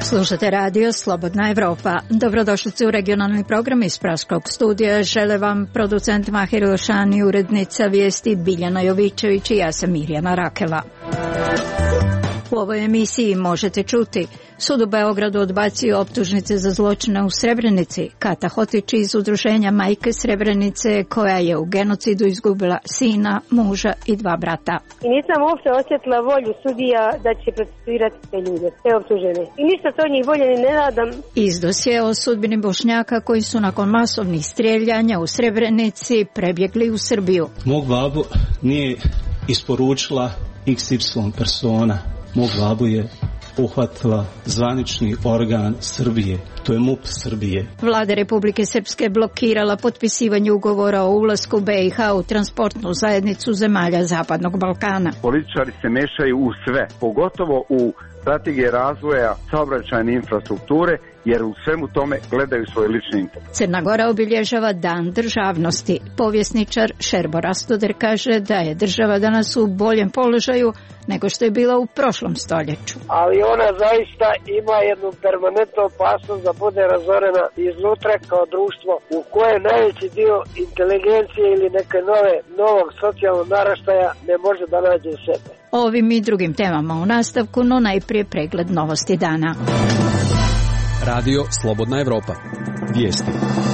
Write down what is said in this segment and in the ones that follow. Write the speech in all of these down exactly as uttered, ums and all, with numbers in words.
Slušate radio Slobodna Evropa. Dobrodošlice u regionalni program iz Praškog studija. Žele vam producent Mahir Lošani, urednica vijesti Biljana Jovićević i ja sam Mirjana Rakela. U ovoj emisiji možete čuti: Sud u Beogradu odbacio optužnice za zločine u Srebrenici. Kata Hotić iz udruženja Majke Srebrenice, koja je u genocidu izgubila sina, muža i dva brata. I nisam uopšte osjetila volju sudija da će procesuirati te ljude, te optužene. I ništa to njih bolje ni ne nadam. Iz dosje o sudbini Bošnjaka koji su nakon masovnih strijeljanja u Srebrenici prebjegli u Srbiju. Mog babu nije isporučila iks ipsilon persona. Mog babu je uhvatila zvanični organ Srbije, to je M U P Srbije. Vlada Republike Srpske blokirala potpisivanje ugovora o ulasku be i ha u transportnu zajednicu zemalja Zapadnog Balkana. Političari se mešaju u sve, pogotovo u strategije razvoja saobraćajne infrastrukture, jer u svemu tome gledaju svoj lični interes. Crna Gora obilježava Dan državnosti. Povjesničar Šerbo Rastoder kaže da je država danas u boljem položaju nego što je bila u prošlom stoljeću. Ali ona zaista ima jednu permanentnu opasnost da bude razorena iznutra kao društvo u kojem najveći dio inteligencije ili neke nove, novog socijalnog naraštaja ne može da nađe sebe. Ovim i drugim temama u nastavku, no najprije pregled novosti dana. Radio Slobodna Evropa. Vijesti.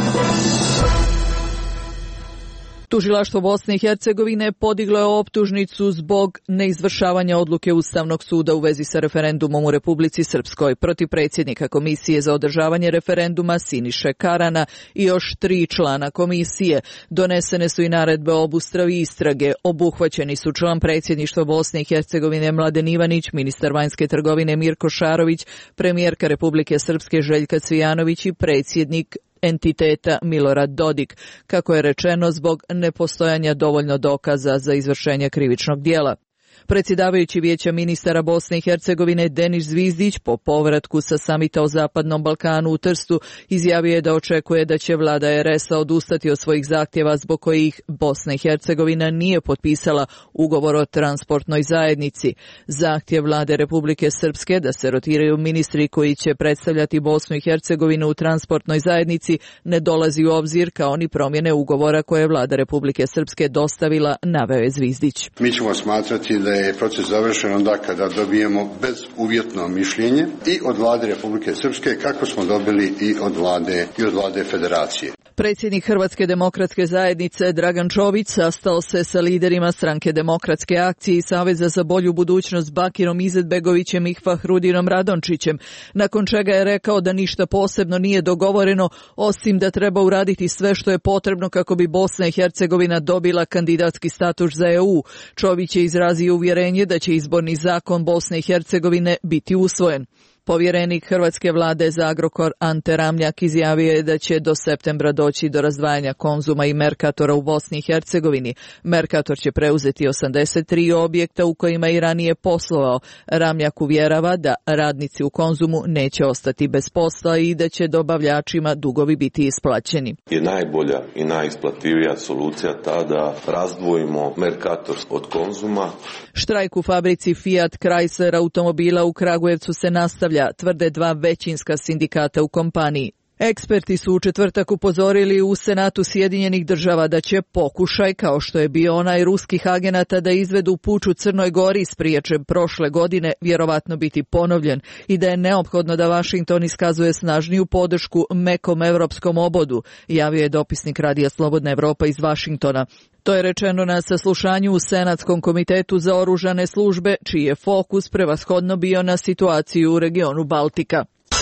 Tužilaštvo Bosne i Hercegovine podiglo je optužnicu zbog neizvršavanja odluke Ustavnog suda u vezi sa referendumom u Republici Srpskoj protiv predsjednika Komisije za održavanje referenduma Siniše Karana i još tri člana komisije. Donesene su i naredbe o obustavi istrage. Obuhvaćeni su član predsjedništva Bosne i Hercegovine Mladen Ivanić, ministar vanjske trgovine Mirko Šarović, premijerka Republike Srpske Željka Cvijanović i predsjednik entiteta Milorad Dodik, kako je rečeno, zbog nepostojanja dovoljno dokaza za izvršenje krivičnog djela. Predsjedavajući Vijeća ministara Bosne i Hercegovine Denis Zvizdić po povratku sa samita o Zapadnom Balkanu u Trstu izjavio je da očekuje da će vlada er es a odustati od svojih zahtjeva zbog kojih Bosna i Hercegovina nije potpisala ugovor o transportnoj zajednici. Zahtjev vlade Republike Srpske da se rotiraju ministri koji će predstavljati Bosnu i Hercegovinu u transportnoj zajednici ne dolazi u obzir, kao ni promjene ugovora koje je vlada Republike Srpske dostavila, naveo je Zvizdić. Mi ćemo smatrati da je proces završen onda kada dobijemo bezuvjetno mišljenje i od vlade Republike Srpske, kako smo dobili i od vlade i od vlade Federacije. Predsjednik Hrvatske demokratske zajednice Dragan Čović sastao se sa liderima Stranke demokratske akcije i Saveza za bolju budućnost Bakirom Izetbegovićem i Fahrudinom Radončićem, nakon čega je rekao da ništa posebno nije dogovoreno, osim da treba uraditi sve što je potrebno kako bi Bosna i Hercegovina dobila kandidatski status za e u. Čović je izrazio uvjerenje da će izborni zakon Bosne i Hercegovine biti usvojen. Povjerenik hrvatske vlade za Agrokor Ante Ramljak izjavio je da će do septembra doći do razdvajanja Konzuma i Merkatora u Bosni i Hercegovini. Merkator će preuzeti osamdeset tri objekta u kojima i ranije poslovao. Ramljak uvjerava da radnici u Konzumu neće ostati bez posla i da će dobavljačima dugovi biti isplaćeni. Je najbolja i najisplativija solucija ta da razdvojimo Merkator od Konzuma. Štrajk u fabrici Fiat Chrysler automobila u Kragujevcu se nastavlja, tvrde dva većinska sindikata u kompaniji. Eksperti su u četvrtak upozorili u Senatu Sjedinjenih država da će pokušaj, kao što je bio onaj ruskih agenata da izvedu puč u Crnoj Gori spriječen prošle godine, vjerovatno biti ponovljen i da je neophodno da Vašington iskazuje snažniju podršku mekom evropskom obodu, javio je dopisnik Radija Slobodna Evropa iz Vašingtona. To je rečeno na saslušanju u Senatskom komitetu za oružane službe, čiji je fokus prevashodno bio na situaciju u regionu Baltika.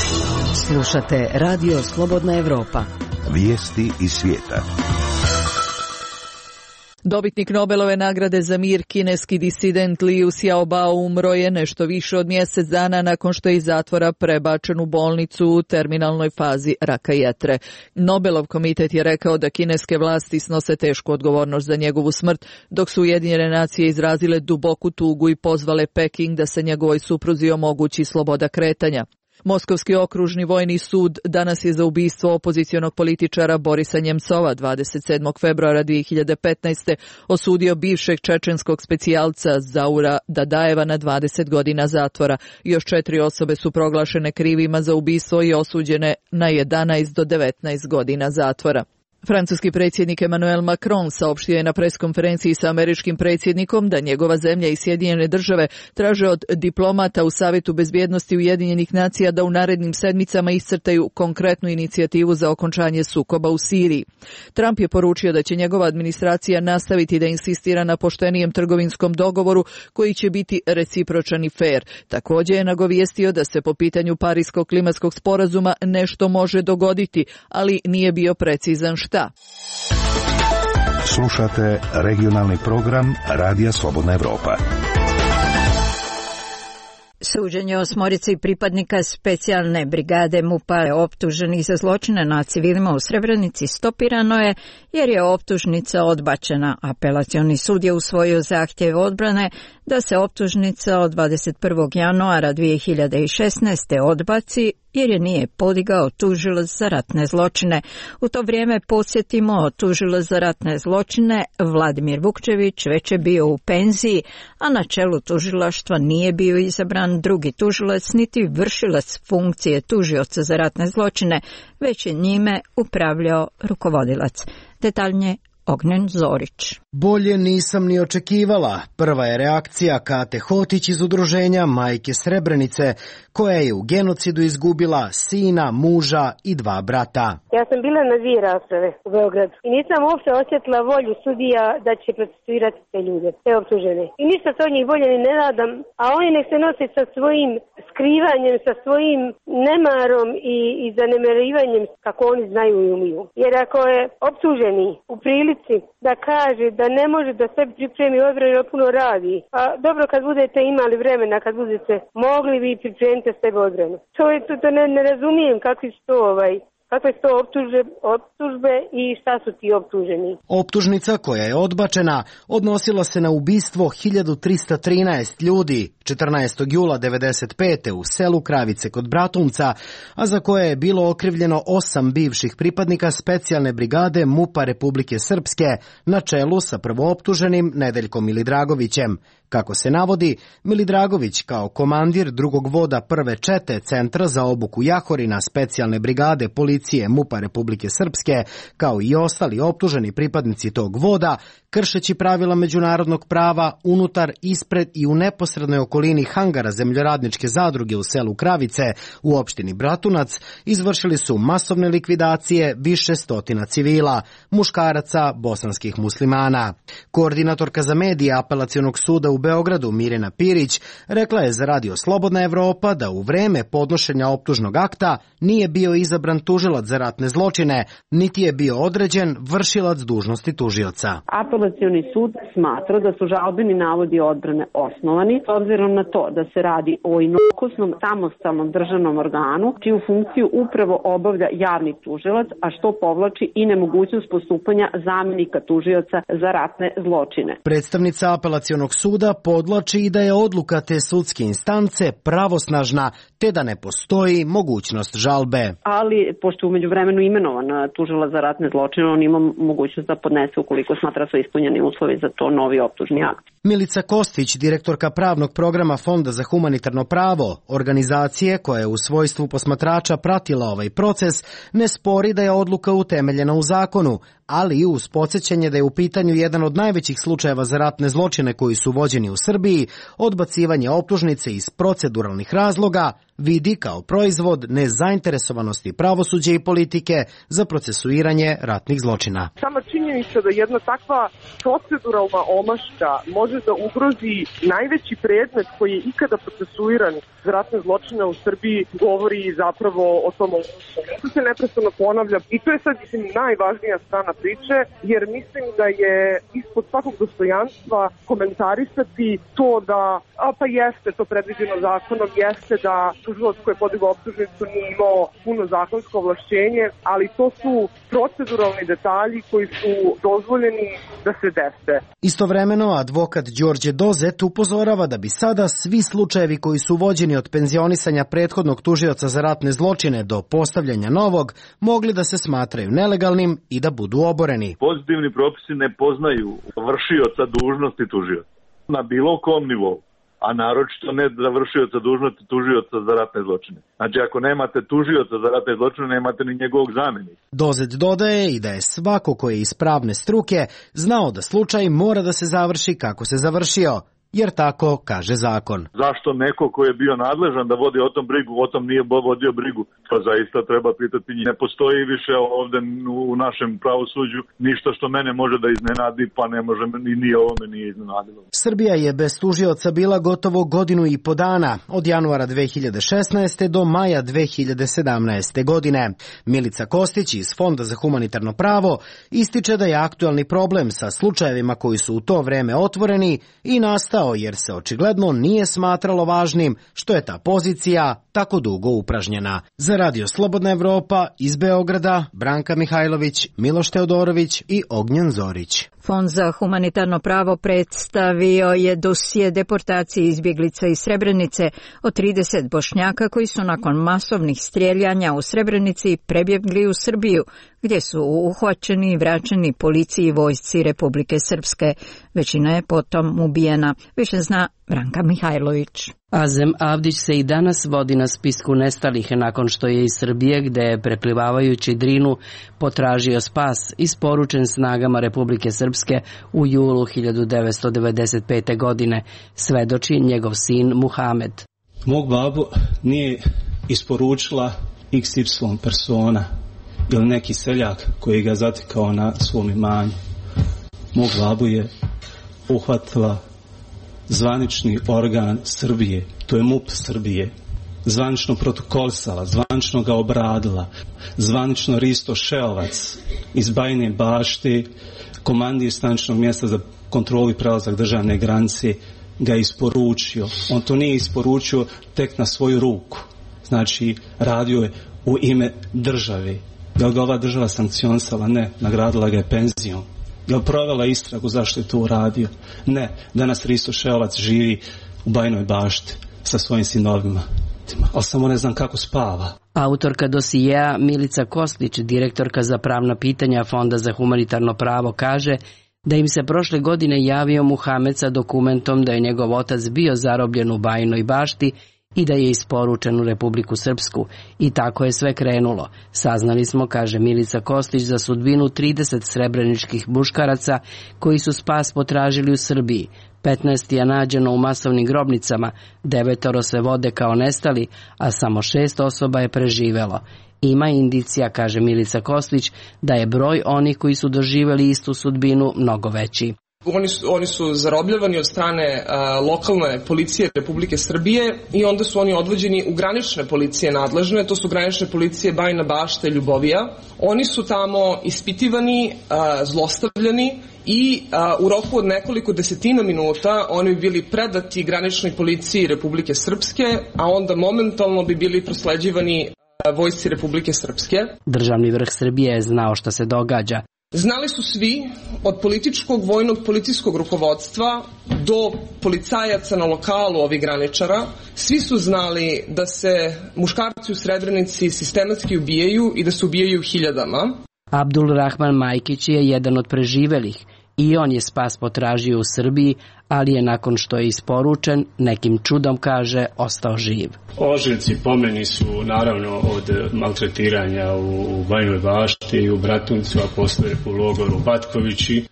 Slušate Radio Slobodna Evropa. Vijesti iz svijeta. Dobitnik Nobelove nagrade za mir, kineski disident Liu Xiaobao, umro je nešto više od mjesec dana nakon što je iz zatvora prebačen u bolnicu u terminalnoj fazi raka jetre. Nobelov komitet je rekao da kineske vlasti snose tešku odgovornost za njegovu smrt, dok su Ujedinjene nacije izrazile duboku tugu i pozvale Peking da se njegovoj supruzi omogući sloboda kretanja. Moskovski okružni vojni sud danas je za ubistvo opozicionog političara Borisa Njemcova dvadeset sedmog februara dvije hiljade petnaeste. osudio bivšeg čečenskog specijalca Zaura Dadajeva na dvadeset godina zatvora. Još četiri osobe su proglašene krivima za ubistvo i osuđene na jedanaest do devetnaest godina zatvora. Francuski predsjednik Emmanuel Macron saopštio je na preskonferenciji sa američkim predsjednikom da njegova zemlja i Sjedinjene države traže od diplomata u Savjetu bezbjednosti Ujedinjenih nacija da u narednim sedmicama iscrtaju konkretnu inicijativu za okončanje sukoba u Siriji. Trump je poručio da će njegova administracija nastaviti da insistira na poštenijem trgovinskom dogovoru koji će biti recipročan i fer. Također je nagovijestio da se po pitanju Pariskog klimatskog sporazuma nešto može dogoditi, ali nije bio precizan šta. Slušate regionalni program Radija Slobodna Evropa. Suđenje osmorici pripadnika specijalne brigade MUP-a optuženih za zločine na civilima u Srebrenici stopirano je jer je optužnica odbačena. Apelacioni sud je usvojio zahtjev odbrane da se optužnica od dvadeset prvog januara dvije hiljade šesnaeste. odbaci jer je nije podigao tužilac za ratne zločine. U to vrijeme, podsjetimo, tužilac za ratne zločine Vladimir Vukčević već je bio u penziji, a na čelu tužilaštva nije bio izabran drugi tužilac niti vršilac funkcije tužioca za ratne zločine, već je njime upravljao rukovodilac. Detaljnije Ognjen Zorić. Bolje nisam ni očekivala. Prva je reakcija Kate Hotić iz udruženja Majke Srebrenice, koja je u genocidu izgubila sina, muža i dva brata. Ja sam bila na dvije rasprave u Beogradu i nisam uopće osjetila volju sudija da će procesuirati te ljude, te optužene. I ništa se od njih bolje ni ne nadam, a oni nek se nose sa svojim skrivanjem, sa svojim nemarom i, i zanemarivanjem kako oni znaju i umiju. Jer ako je optuženi u prilici da kaže da ne može da sve pripremi odbranu, puno radi. A dobro, kad budete imali vremena, kad budete mogli, vi pripremite sebe odbranu. To je to, to ne, ne razumijem kakvi su to ovaj kakve su to optužbe, optužbe i šta su ti optuženi. Optužnica koja je odbačena odnosila se na ubistvo hiljadu trista trinaest ljudi četrnaestog jula devedeset pete. u selu Kravice kod Bratunca, a za koje je bilo okrivljeno osam bivših pripadnika specijalne brigade MUP-a Republike Srpske na čelu sa prvooptuženim Nedeljkom Milidragovićem. Kako se navodi, Milidragović kao komandir drugog voda prve čete Centra za obuku Jahorina specijalne brigade policije MUP-a Republike Srpske, kao i ostali optuženi pripadnici tog voda, kršeći pravila međunarodnog prava unutar, ispred i u neposrednoj okolini hangara zemljoradničke zadruge u selu Kravice u opštini Bratunac, izvršili su masovne likvidacije više stotina civila, muškaraca bosanskih muslimana. Koordinatorka za medije Apelacionog suda u Beogradu Mirjana Pirić rekla je za Radio Slobodna Evropa da u vreme podnošenja optužnog akta nije bio izabran tužilac za ratne zločine, niti je bio određen vršilac dužnosti tužioca. Apelacioni sud smatra da su žalbeni navodi odbrane osnovani, s obzirom na to da se radi o inokosnom samostalnom državnom organu, čiju funkciju upravo obavlja javni tužilac, a što povlači i nemogućnost postupanja zamjenika tužioca za ratne zločine. Predstavnica Apelacionog suda podlači i da je odluka te sudske instance pravosnažna, te da ne postoji mogućnost žalbe. Ali, pošto je umeđu vremenu imenovan tužilac za ratne zločine, on ima mogućnost da podnese, ukoliko smatra su ispunjeni uslovi za to, novi optužni akt. Milica Kostić, direktorka pravnog programa Fonda za humanitarno pravo, organizacije koja je u svojstvu posmatrača pratila ovaj proces, ne spori da je odluka utemeljena u zakonu, ali i uz podsjećanje da je u pitanju jedan od najvećih slučajeva za ratne zločine koji su vođeni u Srbiji, odbacivanje optužnice iz proceduralnih razloga vidi kao proizvod nezainteresovanosti pravosuđa i politike za procesuiranje ratnih zločina. Sama činjenica da jedna takva proceduralna omaška može da ugrozi najveći predmet koji je ikada procesuiran za ratne zločine u Srbiji govori zapravo o tom. To se neprestano ponavlja i to je sad mislim, najvažnija strana priče, jer mislim da je ispod svakog dostojanstva komentarisati to da, a pa jeste to predviđeno zakonom, jeste da tužilac koji je podigao optužnicu nije imao puno zakonsko ovlašćenje, ali to su proceduralni detalji koji su dozvoljeni da se dese. Istovremeno, advokat Đorđe Dozet upozorava da bi sada svi slučajevi koji su vođeni od penzionisanja prethodnog tužioca za ratne zločine do postavljanja novog mogli da se smatraju nelegalnim i da budu oboreni. Pozitivni propisi ne poznaju vršioca dužnosti tužioca na bilo kom nivou, a naročito ne za vršioca dužnosti tužioca za ratne zločine. Znači, ako nemate tužioca za ratne zločine, nemate ni njegovog zamenika. Dozet dodaje i da je svako ko je iz pravne struke znao da slučaj mora da se završi kako se završio, jer tako kaže zakon. Zašto neko ko je bio nadležan da vodi o tom brigu, o tom nije vodio brigu? Pa zaista treba pitati njih. Ne postoji više ovde u našem pravosuđu ništa što mene može da iznenadi, pa ne može ni, ni ovome nije iznenadilo. Srbija je bez tužioca bila gotovo godinu i po dana, od januara dve hiljade šesnaeste. do maja dve hiljade sedamnaeste. godine. Milica Kostić iz Fonda za humanitarno pravo ističe da je aktuelni problem sa slučajevima koji su u to vreme otvoreni i nastao jer se očigledno nije smatralo važnim što je ta pozicija tako dugo upražnjena. Za Radio Slobodna Evropa iz Beograda, Branka Mihajlović, Miloš Teodorović i Ognjen Zorić. Fond za humanitarno pravo predstavio je dosije deportacije izbjeglica iz Srebrenice od trideset Bošnjaka koji su nakon masovnih strijeljanja u Srebrenici prebjegli u Srbiju, gdje su uhvaćeni i vraćeni policiji i vojsci Republike Srpske. Većina je potom ubijena. Više zna Branka Mihajlović. Azem Avdić se i danas vodi na spisku nestalih nakon što je iz Srbije, gde je preplivavajući Drinu potražio spas, isporučen snagama Republike Srpske u julu hiljadu devetsto devedeset pete. godine, svedoči njegov sin Muhamed. Mog babu nije isporučila iks ipsilon persona ili neki seljak koji ga zatikao na svom imanju. Mog babu je uhvatila zvanični organ Srbije, to je MUP Srbije, zvanično protokolisala, zvanično ga obradila, zvanično Risto Šeovac iz Bajine Bašte, komandir staničnog mjesta za kontrolu i prelazak državne granice, ga isporučio. On to nije isporučio tek na svoju ruku. Znači, radio je u ime države. Je li ga ova država sankcionisala? Ne. Nagradila ga je penzijom. Je li provela istragu zašto je to uradio? Ne. Danas Risto Šeovac živi u Bajinoj Bašti sa svojim sinovima. Ali samo ne znam kako spava. Autorka dosijeja Milica Kostić, direktorka za pravna pitanja Fonda za humanitarno pravo, kaže da im se prošle godine javio Muhamed sa dokumentom da je njegov otac bio zarobljen u Bajinoj Bašti i da je isporučen u Republiku Srpsku. I tako je sve krenulo. Saznali smo, kaže Milica Kostić, za sudbinu trideset srebreničkih muškaraca koji su spas potražili u Srbiji. petnaest je nađeno u masovnim grobnicama, devetoro se vode kao nestali, a samo šest osoba je preživelo. Ima indicija, kaže Milica Kostić, da je broj onih koji su doživjeli istu sudbinu mnogo veći. Oni su, oni su zarobljavani od strane a, lokalne policije Republike Srbije i onda su oni odvođeni u granične policije nadležne, to su granične policije Bajina Bašta i Ljubovija. Oni su tamo ispitivani, a, zlostavljani i a, u roku od nekoliko desetina minuta oni bi bili predati graničnoj policiji Republike Srpske, a onda momentalno bi bili prosleđivani a, vojsci Republike Srpske. Državni vrh Srbije je znao šta se događa. Znali su svi, od političkog, vojnog, policijskog rukovodstva do policajaca na lokalu ovih graničara, svi su znali da se muškarci u Srebrenici sistematski ubijaju i da se ubijaju hiljadama. Abdul Rahman Majkić je jedan od preživelih. I on je spas potražio u Srbiji, ali je nakon što je isporučen, nekim čudom, kaže, ostao živ. Ožiljci po meni su naravno od maltretiranja u Bajinoj Bašti i u Bratuncu, a posle u logoru Batkovići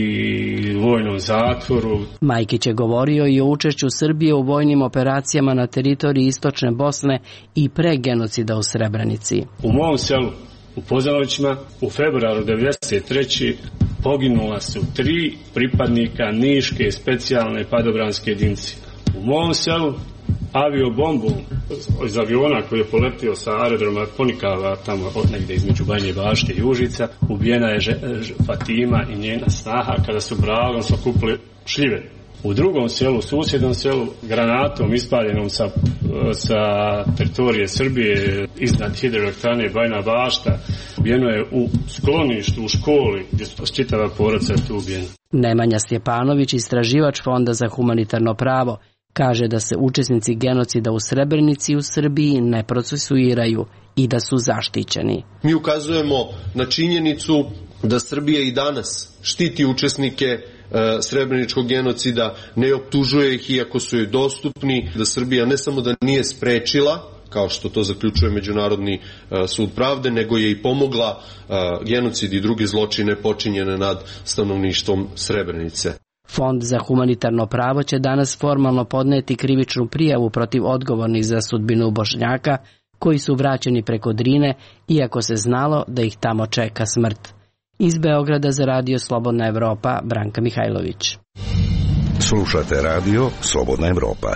i vojnom zatvoru. Majkić je govorio i o učešću Srbije u vojnim operacijama na teritoriji istočne Bosne i pre genocida u Srebrenici. U mom selu, u Pozanovićima, u februaru devedeset treće poginula su tri pripadnika Niške specijalne padobranske jedinice. U mom selu aviobombom iz aviona koji je poletio sa aerodroma Ponikava, tamo negdje između Bajine Bašte i Užica, ubijena je Fatima i njena snaha kada su bralom su kupili šljive. U drugom selu, susjednom selu, granatom ispaljenom sa, sa teritorije Srbije iznad hidroelektrane Bajina Bašta ubijeno je u skloništu, u školi, gdje su čitava porodica tu ubijena. Nemanja Stjepanović, istraživač Fonda za humanitarno pravo, kaže da se učesnici genocida u Srebrenici u Srbiji ne procesuiraju i da su zaštićeni. Mi ukazujemo na činjenicu da Srbija i danas štiti učesnike e, srebreničkog genocida, ne optužuje ih iako su joj dostupni, da Srbija ne samo da nije sprečila, kao što to zaključuje Međunarodni e, sud pravde, nego je i pomogla e, genocid i druge zločine počinjene nad stanovništvom Srebrenice. Fond za humanitarno pravo će danas formalno podneti krivičnu prijavu protiv odgovornih za sudbinu Bošnjaka koji su vraćeni preko Drine, iako se znalo da ih tamo čeka smrt. Iz Beograda za Radio Slobodna Evropa, Branka Mihajlović. Slušate Radio Slobodna Evropa.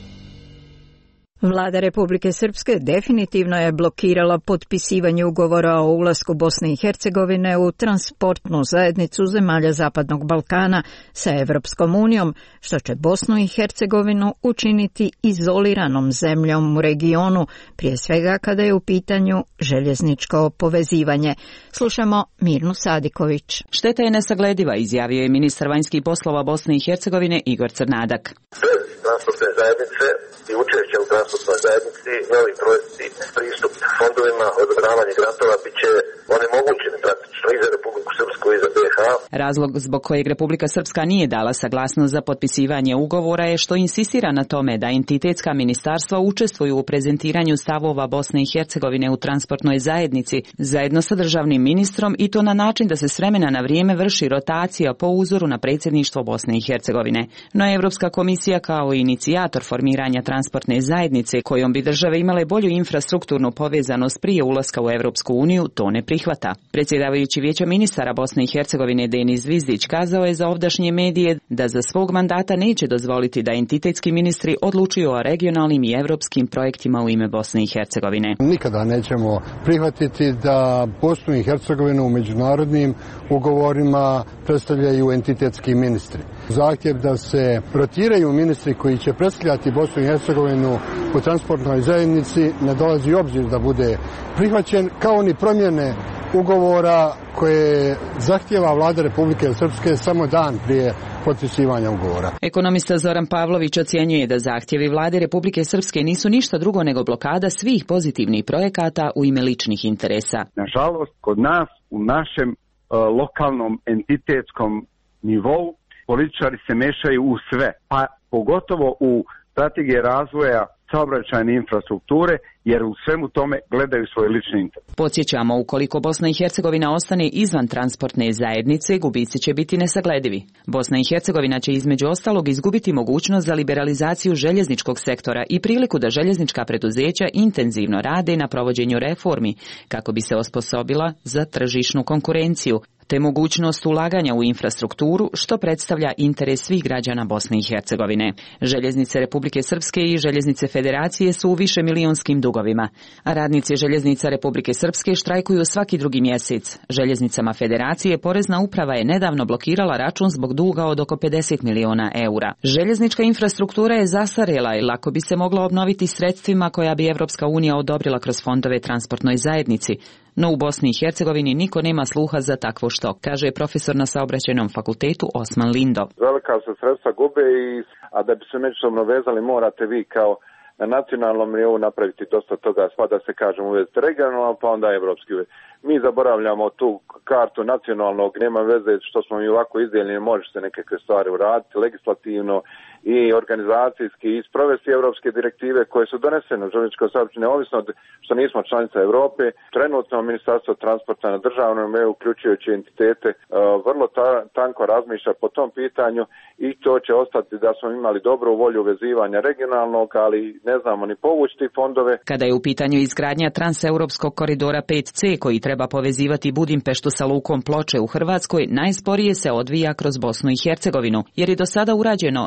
Vlada Republike Srpske definitivno je blokirala potpisivanje ugovora o ulasku Bosne i Hercegovine u transportnu zajednicu zemalja Zapadnog Balkana sa Evropskom unijom, što će Bosnu i Hercegovinu učiniti izoliranom zemljom u regionu, prije svega kada je u pitanju željezničko povezivanje. Slušamo Mirnu Sadiković. Šteta je nesaglediva, izjavio je ministar vanjskih poslova Bosne i Hercegovine Igor Crnadak. Transportne zajednice i učešće u transportnoj zajednici, novi projekti, pristup fondovima, odobravanje grantova bit će onemogućeni praktično i za Republiku Srpsku i za B iH. Razlog zbog kojeg Republika Srpska nije dala saglasnost za potpisivanje ugovora je što insistira na tome da entitetska ministarstva učestvuju u prezentiranju stavova Bosne i Hercegovine u transportnoj zajednici zajedno sa državnim ministrom i to na način da se s vremena na vrijeme vrši rotacija po uzoru na predsjedništvo Bosne i Hercegovine. No Evropska komisija kao inicijator formiranja transportne zajednice kojom bi države imale bolju infrastrukturnu povezanost prije ulaska u Evropsku uniju to ne prihvata. Predsjedavajući Vijeća ministara Bosne i Hercegovine Denis Zvizdić kazao je za ovdašnje medije da za svog mandata neće dozvoliti da entitetski ministri odlučuju o regionalnim i evropskim projektima u ime Bosne i Hercegovine. Nikada nećemo prihvatiti da Bosnu i Hercegovinu u međunarodnim ugovorima predstavljaju entitetski ministri. Zahtjev da se rotiraju ministri koji će predstavljati Bosnu i Hercegovinu u transportnoj zajednici ne dolazi u obzir da bude prihvaćen, kao ni promjene ugovora koje zahtjeva vlada Republike Srpske samo dan prije potpisivanja ugovora. Ekonomista Zoran Pavlović ocjenjuje da zahtjevi vlade Republike Srpske nisu ništa drugo nego blokada svih pozitivnih projekata u ime ličnih interesa. Nažalost, kod nas u našem uh, lokalnom entitetskom nivou političari se mešaju u sve, pa pogotovo u strategije razvoja saobraćajne infrastrukture, jer u svemu tome gledaju svoj lični interes. Podsjećamo, ukoliko Bosna i Hercegovina ostane izvan transportne zajednice, gubici će biti nesagledivi. Bosna i Hercegovina će između ostalog izgubiti mogućnost za liberalizaciju željezničkog sektora i priliku da željeznička preduzeća intenzivno rade na provođenju reformi, kako bi se osposobila za tržišnu konkurenciju, te mogućnost ulaganja u infrastrukturu, što predstavlja interes svih građana Bosne i Hercegovine. Željeznice Republike Srpske i željeznice Federacije su u višemilijonskim dugovima, a radnici željeznica Republike Srpske štrajkuju svaki drugi mjesec. Željeznicama Federacije porezna uprava je nedavno blokirala račun zbog duga od oko pedeset miliona eura. Željeznička infrastruktura je zastarjela i lako bi se mogla obnoviti sredstvima koja bi Evropska unija odobrila kroz fondove transportnoj zajednici. No u Bosni i Hercegovini niko nema sluha za takvo što, kaže profesor na saobraćajnom fakultetu Osman Lindo. Velika se sredstva gube, i, a da bi se međusobno vezali morate vi kao na nacionalnom nivou napraviti dosta toga, sva da se kažem uvesti regionalno, pa onda evropski uvesti. Mi zaboravljamo tu kartu nacionalnog, nema veze što smo mi ovako izdijeljeni, može se neke stvari uraditi legislativno i organizacijski i sprovesti evropske direktive koje su donesene u željezničkom saobraćaju, neovisno što nismo članica Europe. Trenutno Ministarstvo transporta na državnom nivou, uključujući entitete, vrlo ta, tanko razmišlja po tom pitanju i to će ostati da smo imali dobru volju vezivanja regionalnog, ali ne znamo ni povući ti fondove. Kada je u pitanju izgradnja transeuropskog koridora pet ce koji treba povezivati Budimpeštu sa lukom Ploče u Hrvatskoj, najsporije se odvija kroz Bosnu i Hercegovinu, jer je do sada urađeno nešto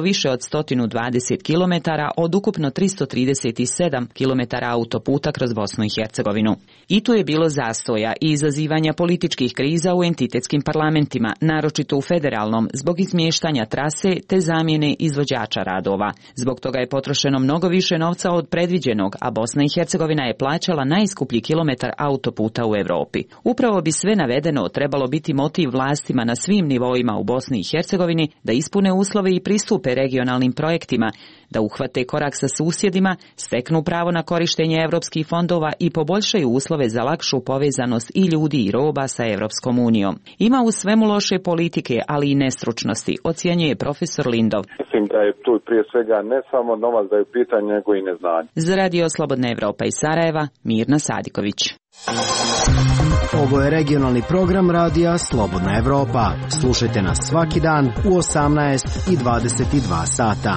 više od sto dvadeset kilometara od ukupno tristo trideset sedam kilometara autoputa kroz Bosnu i Hercegovinu. I tu je bilo zastoja i izazivanja političkih kriza u entitetskim parlamentima, naročito u federalnom, zbog izmještanja trase te zamjene izvođača radova. Zbog toga je potrošeno mnogo više novca od predviđenog, a Bosna i Hercegovina je plaćala najskuplji kilometar autoputa u Europi. Upravo bi sve navedeno trebalo biti motiv vlastima na svim nivoima u Bosni i Hercegovini da ispune uslove i pristupe regionalnim projektima, da uhvate korak sa susjedima, steknu pravo na korištenje europskih fondova i poboljšaju uslove za lakšu povezanost i ljudi i roba sa Europskom unijom. Ima u svemu loše politike, ali i nestručnosti, ocjenjuje profesor Lindov. Mislim da je tu prije svega ne samo novac da je u pitanju, nego i neznanje. Za Radio Slobodna Evropa iz Sarajeva, Mirna Sadiković. Ovo je regionalni program radija Slobodna Evropa. Slušajte nas svaki dan u osamnaest i dvadeset dva sata.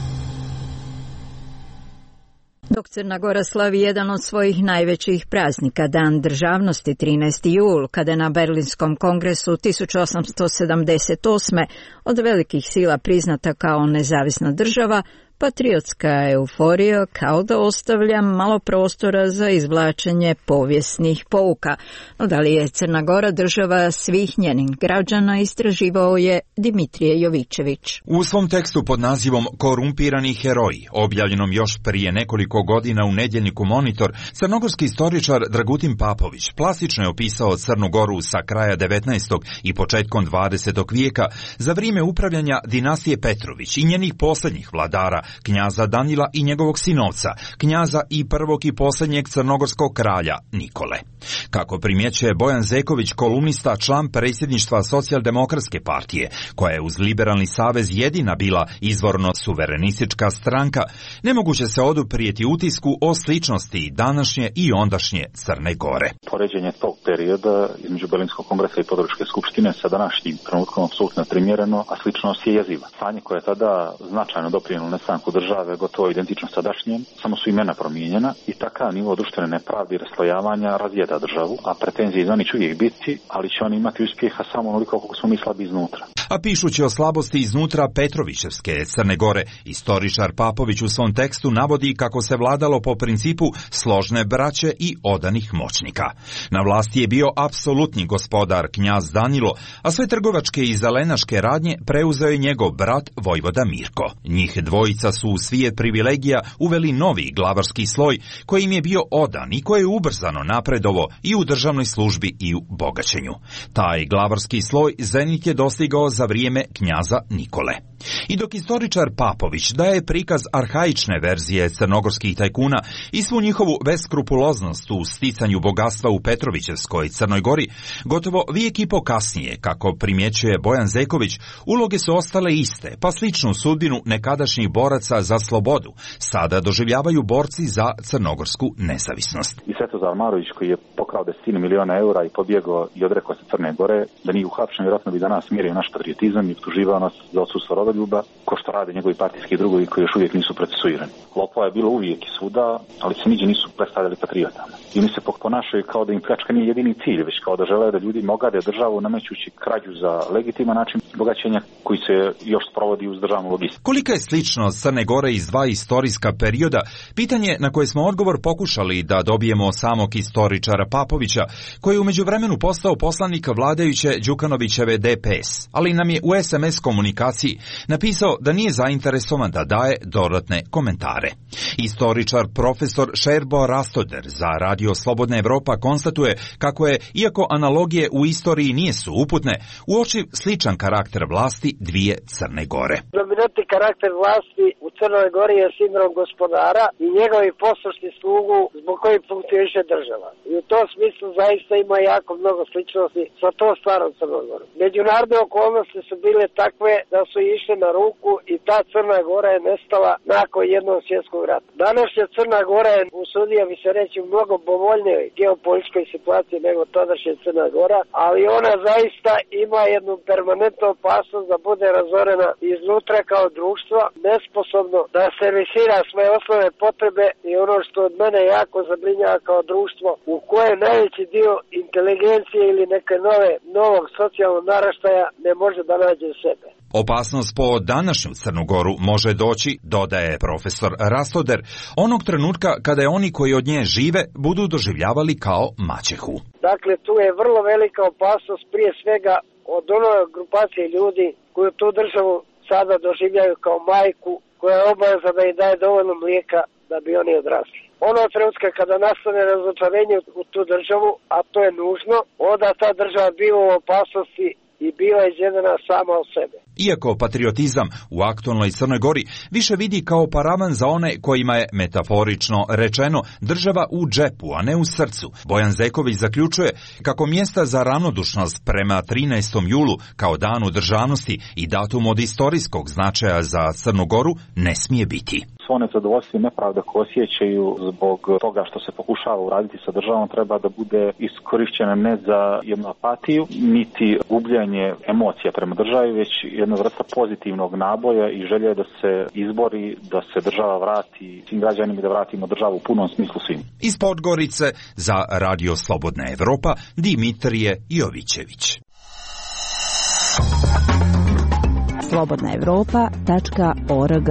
Dok Crna Gora slavi jedan od svojih najvećih praznika, Dan državnosti, trinaesti jul, kada je na Berlinskom kongresu tisuću osamsto sedamdeset osme od velikih sila priznata kao nezavisna država, patriotska euforija kao da ostavlja malo prostora za izvlačenje povijesnih pouka. No da li je Crna Gora država svih njenih građana, istraživao je Dimitrije Jovičević. U svom tekstu pod nazivom Korumpirani heroji, objavljenom još prije nekoliko godina u nedjeljniku Monitor, crnogorski istoričar Dragutin Papović plastično je opisao Crnu Goru sa kraja devetnaestog i početkom dvadesetog vijeka za vrijeme upravljanja dinastije Petrović i njenih posljednjih vladara, knjaza Danila i njegovog sinovca, knjaza i prvog i posljednjeg crnogorskog kralja Nikole. Kako primjećuje Bojan Zeković, kolumnista, član predsjedništva Socijaldemokratske partije, koja je uz Liberalni savez jedina bila izvorno suverenistička stranka, nemoguće se oduprijeti utisku o sličnosti današnje i ondašnje Crne Gore. Poređenje tog perioda između Berlinskog kongresa i Podgoričke skupštine sa današnjim trenutkom apsolutno primjereno, a sličnost je jeziva. Stanje koje je tada značajno doprinijelo nestanku države, gotovo identično sadašnjem, samo su imena promijenjena i takav nivo društvene nepravde i raslojavanja razjeda državu, a pretenzije izvani će uvijek biti, ali će oni imati uspjeha samo onoliko koliko smo mi slabi iznutra. A pišući o slabosti iznutra Petrovićevske Crne Gore, istoričar Papović u svom tekstu navodi kako se vladalo po principu složne braće i odanih moćnika. Na vlasti je bio apsolutni gospodar knjaz Danilo, a sve trgovačke i zelenaške radnje preuzeo je njegov brat vojvoda Mirko. Njih dvojica su u svijet privilegija uveli novi glavarski sloj koji im je bio odan i koji je ubrzano napredovo i u državnoj službi i u bogaćenju. Taj glavarski sloj zenit je dostigao za vrijeme knjaza Nikole. I dok istoričar Papović daje prikaz arhaične verzije crnogorskih tajkuna i svu njihovu beskrupuloznost u sticanju bogatstva u Petrovićevskoj Crnoj Gori, gotovo vijek i po kasnije, kako primjećuje Bojan Zeković, uloge su ostale iste, pa sličnu sudbinu nekadašnjih boraca za slobodu sada doživljavaju borci za crnogorsku nezavisnost. I Svetozar Marović, koji je pokrao desetine miliona eura i pobjegao i odrekao se Crne Gore, da nije uhapšen, vjerojatno bi danas mjerio naš patriotizam i optuživao nas za odsustvo rodoljuba, ko što rade njegovi partijski drugovi koji još uvijek nisu procesuirani. Lopova je bilo uvijek i svuda, ali se niđe nisu predstavljali patriotama. I oni se ponašaju kao da im pljačka nije jedini cilj, već kao da žele da ljudi mogade državu namećući krađu za legitiman način bogaćenja koji se još sprovodi uz državnu logistiku. Kolika je sličnost Crne Gore iz dva istorijska perioda, pitanje na koje smo odgovor pokušali da dobijemo samog istoričara Papovića, koji je u međuvremenu postao poslanik vladajuće Đukanovićeve D P S, ali nam je u es em es komunikaciji napisao da nije zainteresovan da daje dodatne komentare. Istoričar profesor Šerbo Rastoder za Radio Slobodna Evropa konstatuje kako je, iako analogije u istoriji nisu uputne, uočiv sličan karakter vlasti dvije Crne Gore. Dominantni karakter vlasti u Crnoj Gori je sindrom gospodara i njegovi poslušni slugu zbog kojih funkcioniše država. I u tom smislu zaista ima jako mnogo sličnosti sa to starom Crnom Gorom. Međunarodne okolnosti su bile takve da su išle na ruku i ta Crna Gora je nestala nakon jednog svjetskog rata. Današnja Crna Gora je, usudio bi se reći, u mnogo povoljnijoj geopolitičkoj situaciji nego tadašnja Crna Gora, ali ona zaista ima jednu permanentnu opasnost da bude razorena iznutra kao društvo, nesposobno da servisira svoje osnovne potrebe i ono što od mene jako zabrinjava kao društvo u kojem najveći dio inteligencije ili neke nove, novog socijalnog naraštaja ne može da nađe sebe. Opasnost po današnju Crnu Goru može doći, dodaje profesor Rastoder, onog trenutka kada je oni koji od nje žive budu doživljavali kao maćehu. Dakle, tu je vrlo velika opasnost prije svega od one grupacije ljudi koju tu državu sada doživljaju kao majku koja je obavezna da im daje dovoljno mlijeka da bi oni odrasli. Ono trenutka kada nastane razočarenje u tu državu, a to je nužno, onda ta država biva u opasnosti i biva izjedena sama od sebe. Iako patriotizam u aktualnoj Crnoj Gori više vidi kao paravan za one kojima je, metaforično rečeno, država u džepu, a ne u srcu, Bojan Zeković zaključuje kako mjesta za ravnodušnost prema trinaestom julu kao danu državnosti i datum od istorijskog značaja za Crnu Goru ne smije biti. Svo nezadovoljstvo i nepravda koje osjećaju zbog toga što se pokušava uraditi sa državom treba da bude iskorišćena ne za jednu apatiju, niti gubljenje emocija prema državi, već jedna vrsta pozitivnog naboja i želje da se izbori, da se država vrati svim građanima i da vratimo državu u punom smislu svim. Iz Podgorice za Radio Slobodna Evropa, Dimitrije Jovićević. slobodna evropa tačka org.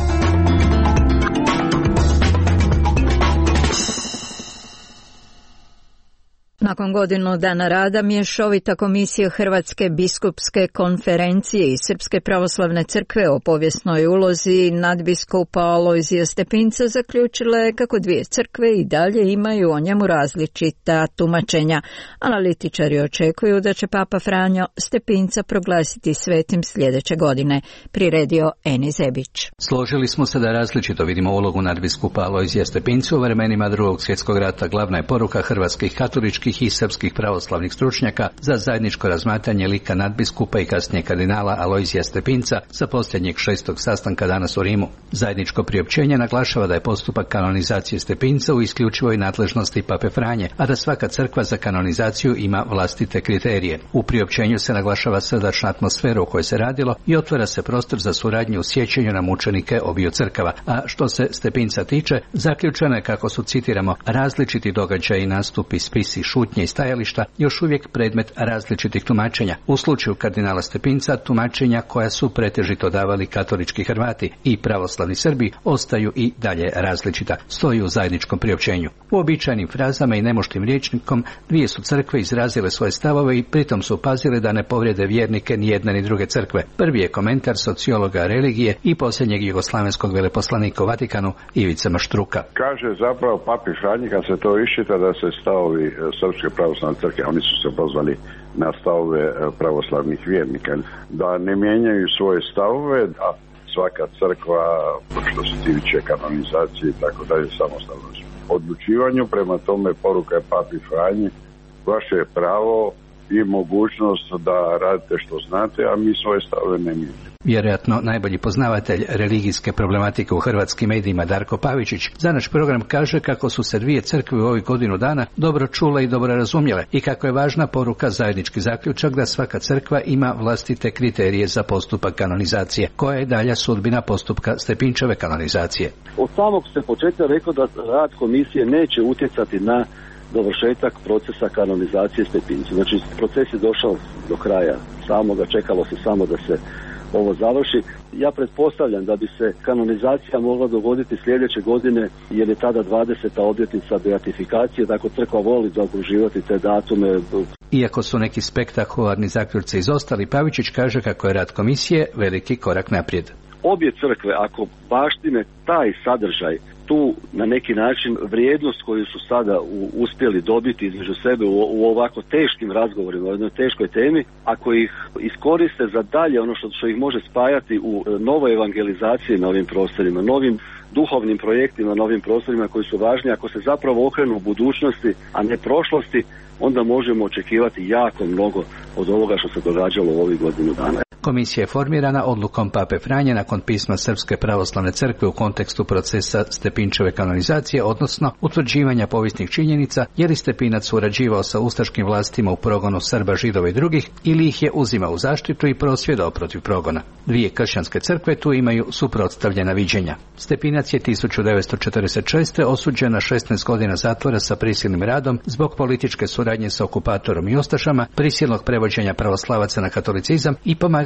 Nakon godinu dana rada mješovita komisija Hrvatske biskupske konferencije i Srpske pravoslavne crkve o povijesnoj ulozi nadbiskupa Alojzija Stepinca zaključila je kako dvije crkve i dalje imaju o njemu različita tumačenja. Analitičari očekuju da će Papa Franjo Stepinca proglasiti svetim sljedeće godine, priredio Eni Zebić. Složili smo se da različito vidimo ulogu nadbiskupa Alojzija Stepinca u vremenima Drugog svjetskog rata. Glavna je poruka hrvatskih katoličkih i srpskih pravoslavnih stručnjaka za zajedničko razmatranje lika nadbiskupa i kasnije kardinala Alojzija Stepinca sa posljednjeg šestog sastanka danas u Rimu. Zajedničko priopćenje naglašava da je postupak kanonizacije Stepinca u isključivoj nadležnosti Pape Franje, a da svaka crkva za kanonizaciju ima vlastite kriterije. U priopćenju se naglašava srdačna atmosfera u kojoj se radilo i otvara se prostor za suradnju u sjećanju na mučenike obiju crkava. A što se Stepinca tiče, zaključeno je kako su, citiramo, različiti događaji i nastupi, spisi, šutnje i stajališta još uvijek predmet različitih tumačenja. U slučaju kardinala Stepinca tumačenja koja su pretežito davali katolički Hrvati i pravoslavni Srbi ostaju i dalje različita, stoji u zajedničkom priopćenju. U običajnim frazama i nemuštim rječnikom dvije su crkve izrazile svoje stavove i pritom su pazile da ne povrijede vjernike ni jedne ni druge crkve. Prvi je komentar sociologa religije i posljednjeg jugoslavenskog veleposlanika u Vatikanu Ivice Maštruka. Kaže zapravo papi Franji kad se to iščita da se stavovi Srpske pravoslavne crkve, oni su se pozvali na stavove pravoslavnih vjernika, da ne mijenjaju svoje stavove, da svaka crkva, što se tiče kanonizacije i tako dalje, samostalno odlučivanju. Prema tome poruka je papi Franji, vaše je pravo i mogućnost da radite što znate, a mi svoje stavove ne mijenjamo. Vjerojatno najbolji poznavatelj religijske problematike u hrvatskim medijima Darko Pavičić za naš program kaže kako su se dvije crkve u ovih godinu dana dobro čule i dobro razumjele i kako je važna poruka zajednički zaključak da svaka crkva ima vlastite kriterije za postupak kanonizacije, koja je dalja sudbina postupka Stepinčeve kanonizacije. Od samog se početka rekao da rad komisije neće utjecati na dovršetak procesa kanonizacije Stepinca. Znači, proces je došao do kraja samoga, čekalo se samo da se ovo završi. Ja pretpostavljam da bi se kanonizacija mogla dogoditi sljedeće godine, jer je tada dvadeseta obljetnica beatifikacije, tako crkva voli zaokruživati te datume. Iako su neki spektakularni zaključci izostali, Pavičić kaže kako je rad komisije veliki korak naprijed. Obje crkve, ako baštine taj sadržaj, tu na neki način vrijednost koju su sada u, uspjeli dobiti između sebe u, u ovako teškim razgovorima, u jednoj teškoj temi, ako ih iskoriste za dalje ono što, što ih može spajati u novoj evangelizaciji na ovim prostorima, novim duhovnim projektima, novim prostorima koji su važni, ako se zapravo okrenu u budućnosti, a ne prošlosti, onda možemo očekivati jako mnogo od ovoga što se događalo u ovih godinu dana. Komisija je formirana odlukom Pape Franje nakon pisma Srpske pravoslavne crkve u kontekstu procesa Stepinčeve kanonizacije, odnosno utvrđivanja povijesnih činjenica, jer je Stepinac surađivao sa ustaškim vlastima u progonu Srba, Židova i drugih, ili ih je uzimao u zaštitu i prosvjedao protiv progona. Dvije kršćanske crkve tu imaju suprotstavljena viđenja. Stepinac je tisuću devetsto četrdeset šeste. osuđen na šesnaest godina zatvora sa prisilnim radom zbog političke suradnje sa okupatorom i ustašama, prisilnog prevođenja pravoslavaca na katolicizam i pomaganja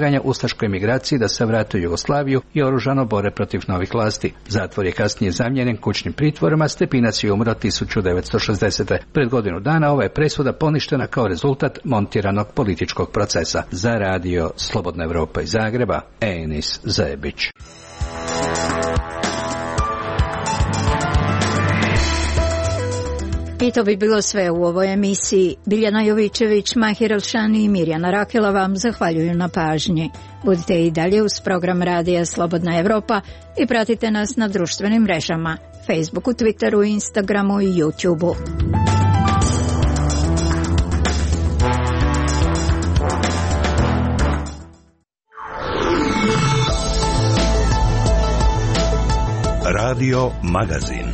pomaganja ustaškoj emigraciji da se vrate u Jugoslaviju i oružano bore protiv novih vlasti. Zatvor je kasnije zamijenjen kućnim pritvorima, Stepinac je umro tisuću devetsto šezdesete. Pred godinu dana ova je presuda poništena kao rezultat montiranog političkog procesa. Za radio Slobodna Evropa iz Zagreba, Enis Zajebić. I to bi bilo sve u ovoj emisiji. Biljana Jovićević, Mahir Elšani i Mirjana Rakela vam zahvaljuju na pažnji. Budite i dalje uz program radija Slobodna Evropa i pratite nas na društvenim mrežama, Facebooku, Twitteru, Instagramu i YouTubeu. Radio Magazin.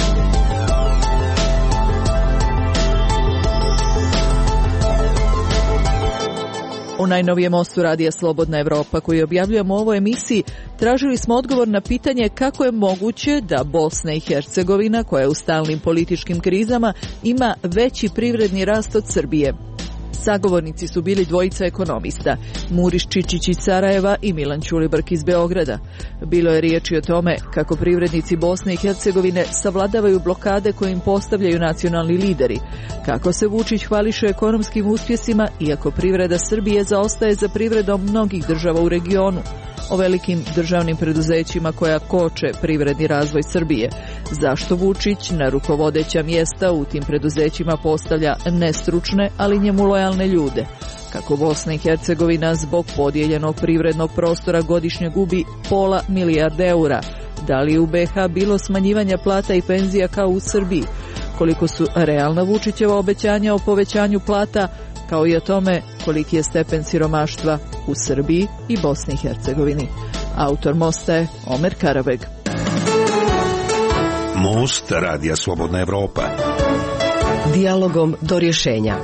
U najnovijem mostu radija Slobodna Evropa koji objavljujemo u ovoj emisiji tražili smo odgovor na pitanje kako je moguće da Bosna i Hercegovina, koja je u stalnim političkim krizama, ima veći privredni rast od Srbije. Sagovornici su bili dvojica ekonomista, Muriš Čičić iz Sarajeva i Milan Ćulibrk iz Beograda. Bilo je riječi o tome kako privrednici Bosne i Hercegovine savladavaju blokade koje im postavljaju nacionalni lideri, kako se Vučić hvališe ekonomskim uspjesima iako privreda Srbije zaostaje za privredom mnogih država u regionu, o velikim državnim preduzećima koja koče privredni razvoj Srbije, zašto Vučić na rukovodeća mjesta u tim preduzećima postavlja nestručne, ali njemu lojalne ljude, kako Bosna i Hercegovina zbog podijeljenog privrednog prostora godišnje gubi pola milijarde eura, da li u be ha bilo smanjivanja plata i penzija kao u Srbiji, koliko su realna Vučićeva obećanja o povećanju plata, kao i o tome koliki je stepen siromaštva u Srbiji i Bosni i Hercegovini. Autor mosta je Omer Karabeg. Most radija Slobodna Evropa. Dijalogom do rješenja.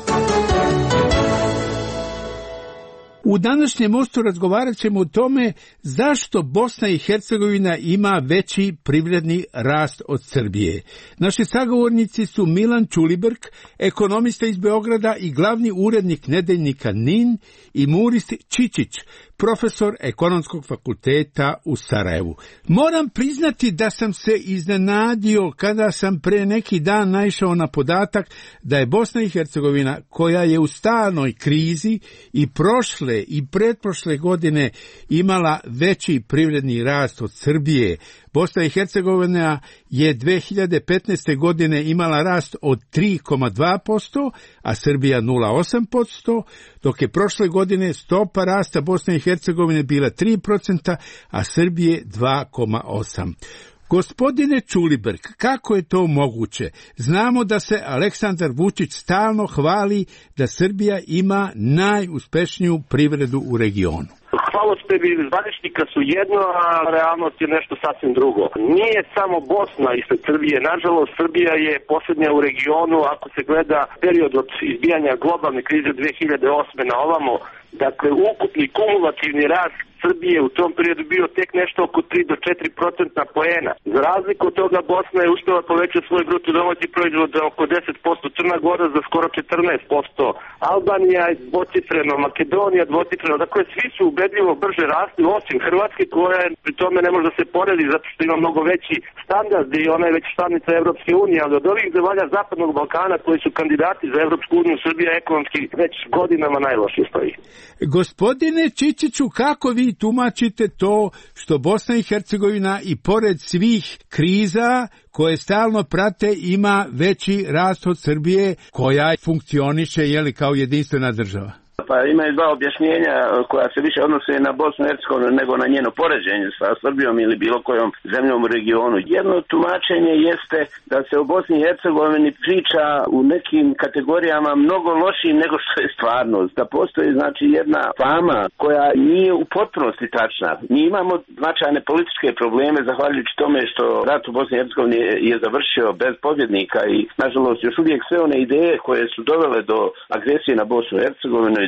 U današnjem mostu razgovarat ćemo o tome zašto Bosna i Hercegovina ima veći privredni rast od Srbije. Naši sagovornici su Milan Ćulibrk, ekonomista iz Beograda i glavni urednik nedeljnika Nin, i Muris Čičić, profesor Ekonomskog fakulteta u Sarajevu. Moram priznati da sam se iznenadio kada sam pre neki dan naišao na podatak da je Bosna i Hercegovina, koja je u stalnoj krizi i prošle i pretprošle godine imala veći privredni rast od Srbije. Bosna i Hercegovina je dve hiljade petnaeste. godine imala rast od tri zarez dva posto, a Srbija nula zarez osam posto, dok je prošle godine stopa rasta Bosne i Hercegovine bila tri procenta, a Srbije dva zarez osam posto. Gospodine Ćulibrk, kako je to moguće? Znamo da se Aleksandar Vučić stalno hvali da Srbija ima najuspešniju privredu u regionu. Hvalospevi zvaničnika su jedno, a realnost je nešto sasvim drugo. Nije samo Bosna ispred Srbije. Nažalost, Srbija je posljednja u regionu ako se gleda period od izbijanja globalne krize dve hiljade osme na ovamo. Dakle, ukupni kumulativni rast Srbije u tom periodu bio tek nešto oko tri do četiri procentna poena. Za razliku od toga Bosna je uspjela povećati svoj bruto domaći proizvod za oko deset posto, Crna Gora za skoro četrnaest posto, Albanija dvocifreno, Makedonija dvocifreno. Dakle, svi su ubedljivo brže rasli, osim Hrvatske, koja pri tome ne može da se poredi zato što ima mnogo veći standard i ona je već članica Evropske unije, ali od ovih zemalja Zapadnog Balkana koji su kandidati za Evropsku uniju, Srbija ekonomski već godinama najlošije stoji. Gospodine Čičiću, kako vi tumačite to što Bosna i Hercegovina i pored svih kriza koje stalno prate ima veći rast od Srbije, koja funkcioniše jeli, kao jedinstvena država? Pa imaju dva objašnjenja koja se više odnose na Bosnu i Hercegovinu nego na njeno poređenje sa Srbijom ili bilo kojom zemljom u regionu. Jedno tumačenje jeste da se o Bosni i Hercegovini priča u nekim kategorijama mnogo lošijim nego što je stvarnost. Da postoji znači jedna fama koja nije u potpunosti tačna. Mi imamo značajne političke probleme zahvaljujući tome što rat u Bosni i Hercegovini je završio bez pobjednika i nažalost još uvijek sve one ideje koje su dovele do agresije na Bosnu i Hercegovinu i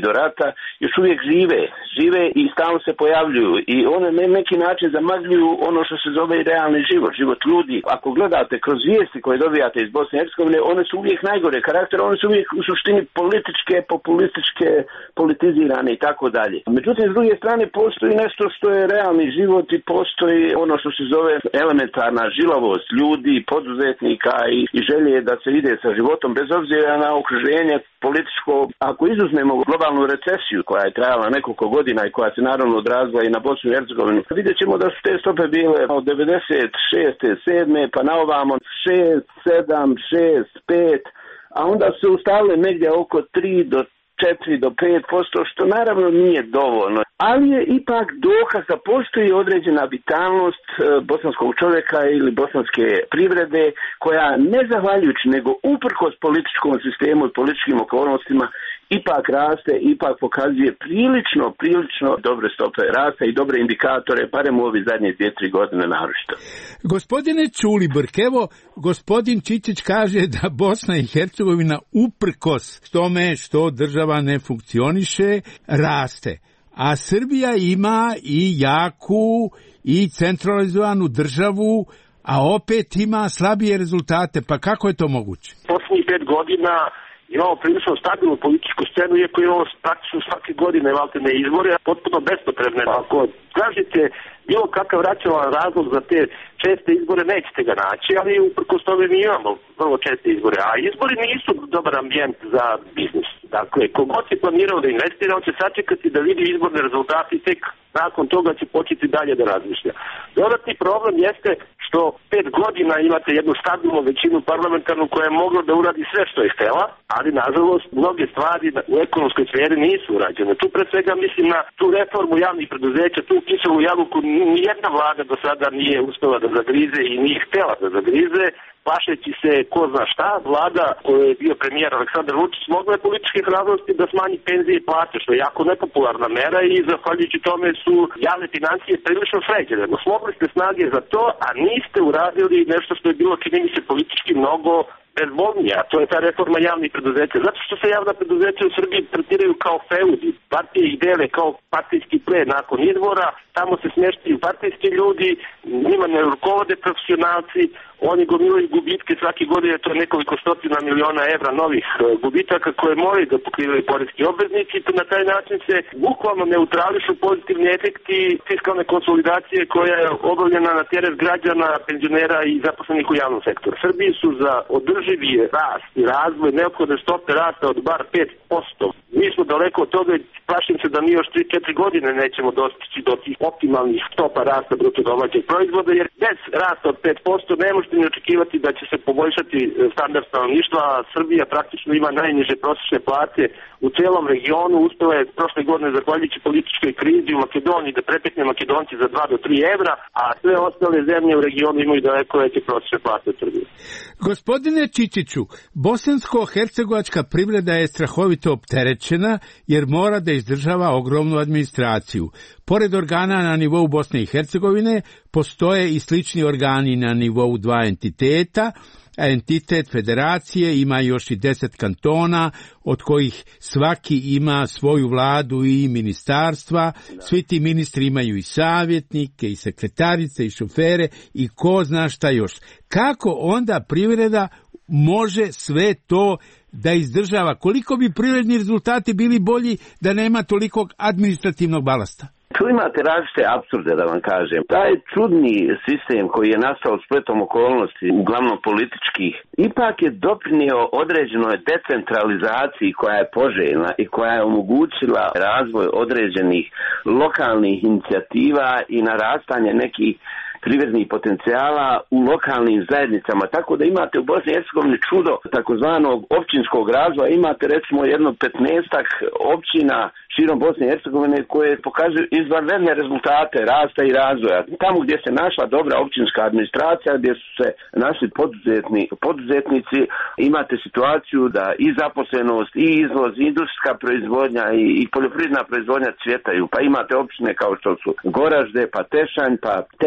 do rata još uvijek žive, žive i stalno se pojavljuju i one na neki način zamagljuju ono što se zove realni život, život ljudi. Ako gledate kroz vijesti koje dobijate iz Bosne i Hercegovine, one su uvijek najgore karaktera, one su uvijek u suštini političke, populističke, politizirane i tako dalje. Međutim, s druge strane postoji nešto što je realni život i postoji ono što se zove elementarna žilavost ljudi, poduzetnika i, i želje da se ide sa životom bez obzira na okruženje političko. Ako izuzmemo globalnu recesiju koja je trajala nekoliko godina i koja se naravno odrazila i na Bosnu i Hercegovinu, vidjet ćemo da su te stope bile od devedeset šeste sedme pa na ovamo šest, sedam, šest, pet, a onda su ustavile negdje oko tri do četiri do pet posto, što naravno nije dovoljno. Ali je ipak dokaz da postoji određena vitalnost e, bosanskog čovjeka ili bosanske privrede koja ne zahvaljujući nego uprkos političkom sistemu i političkim okolnostima ipak raste, ipak pokazuje prilično, prilično dobre stope rasta i dobre indikatore, barem u ovi zadnje dvije, tri godine naročito. Gospodine Ćulibrk, evo, gospodin Čičić kaže da Bosna i Hercegovina uprkos tome što država ne funkcioniše, raste. A Srbija ima i jaku i centralizovanu državu, a opet ima slabije rezultate. Pa kako je to moguće? Posljednjih pet godina imamo prilično stabilnu političku scenu, iako imamo praktično svake godine valtene izbore, potpuno bespotrebne. Ako tražite bilo kakav racionalan razlog za te česte izbore, nećete ga naći, ali uprkos tome mi imamo vrlo česte izbore. A izbori nisu dobar ambijent za biznis. Dakle, kogod se planirao da investira, on će sačekati da vidi izborne rezultate i tek nakon toga će početi dalje da razmišlja. Dodatni problem jeste što pet godina imate jednu stabilnu većinu parlamentarnu koja je mogla da uradi sve što je htela, ali nažalost mnoge stvari u ekonomskoj sferi nisu urađene. Tu pre svega mislim na tu reformu javnih preduzeća, tu kiselu jabuku nijedna vlada do sada nije uspela da zagrize i nije htela da zagrize, plašeći se ko zna šta. Vlada koja je bio premijer Aleksandar Vučić mogla je političke hrabrosti da smanji penzije i plate, što je jako nepopularna mera i zahvaljujući tome su javne financije prilično sređene. No smogli ste snage za to, a niste uradili nešto što je bilo, čini mi se, politički mnogo bezbolnije, a to je ta reforma javnih preduzeća. Zato što se javna preduzeća u Srbiji tretiraju kao feudi. Partije ih dele kao partijski plen nakon izbora, tamo se smještaju partijski ljudi, njima ne rukovode profesionalci, oni gomilaju gubitke svake godine, to je nekoliko stotina miliona evra novih gubitaka koje moraju da pokrivaju poreski obveznici i na taj način se bukvalno neutrališu pozitivni efekti fiskalne konsolidacije koja je obavljena na teret građana, penzionera i zaposlenih u javnom sektoru. Srbiji su za održivi rast i razvoj neophodne stope rasta od bar pet posto. Mi smo daleko od toga i plašim se da mi još tri do četiri godine nećemo dostići do tih optimalnih stopa rasta bruto domaćeg proizvoda, jer bez rasta od pet posto ne možete ni očekivati da će se poboljšati standard stanovništva, a Srbija praktično ima najniže prosječne plate u celom regionu. Uspela je prošle godine, zahvaljujući političkoj krizi u Makedoniji, da prepekne Makedonci za dva do tri evra, a sve ostale zemlje u regionu imaju daleko veće prosječne plate od Srbije. Gospodine Čičiću, bosansko-hercegovačka privreda je strahovito opterećena jer mora da izdržava ogromnu administraciju. Pored organa na nivou Bosne i Hercegovine, postoje i slični organi na nivou dva entiteta, a entitet federacije ima još i deset kantona, od kojih svaki ima svoju vladu i ministarstva. Svi ti ministri imaju i savjetnike, i sekretarice, i šofere, i ko zna šta još. Kako onda privreda može sve to da izdržava? Koliko bi privredni rezultati bili bolji da nema tolikog administrativnog balasta? Tu imate različite apsurde, da vam kažem. Taj čudni sistem koji je nastao spletom okolnosti, uglavnom političkih, ipak je doprinio određenoj decentralizaciji koja je poželjna i koja je omogućila razvoj određenih lokalnih inicijativa i narastanje nekih privrednih potencijala u lokalnim zajednicama, tako da imate u Bosni i Hercegovini čudo takozvanog općinskog razvoja. Imate recimo jedno petnaestak općina širom Bosne i Hercegovine koje pokazuju izvanredne rezultate rasta i razvoja. Tamo gdje se našla dobra općinska administracija, gdje su se našli poduzetni, poduzetnici, imate situaciju da i zaposlenost, i izvoz, i industrijska proizvodnja i, i poljoprivredna proizvodnja cvjetaju. Pa imate općine kao što su Goražde, pa Tešanj, pa Teslić,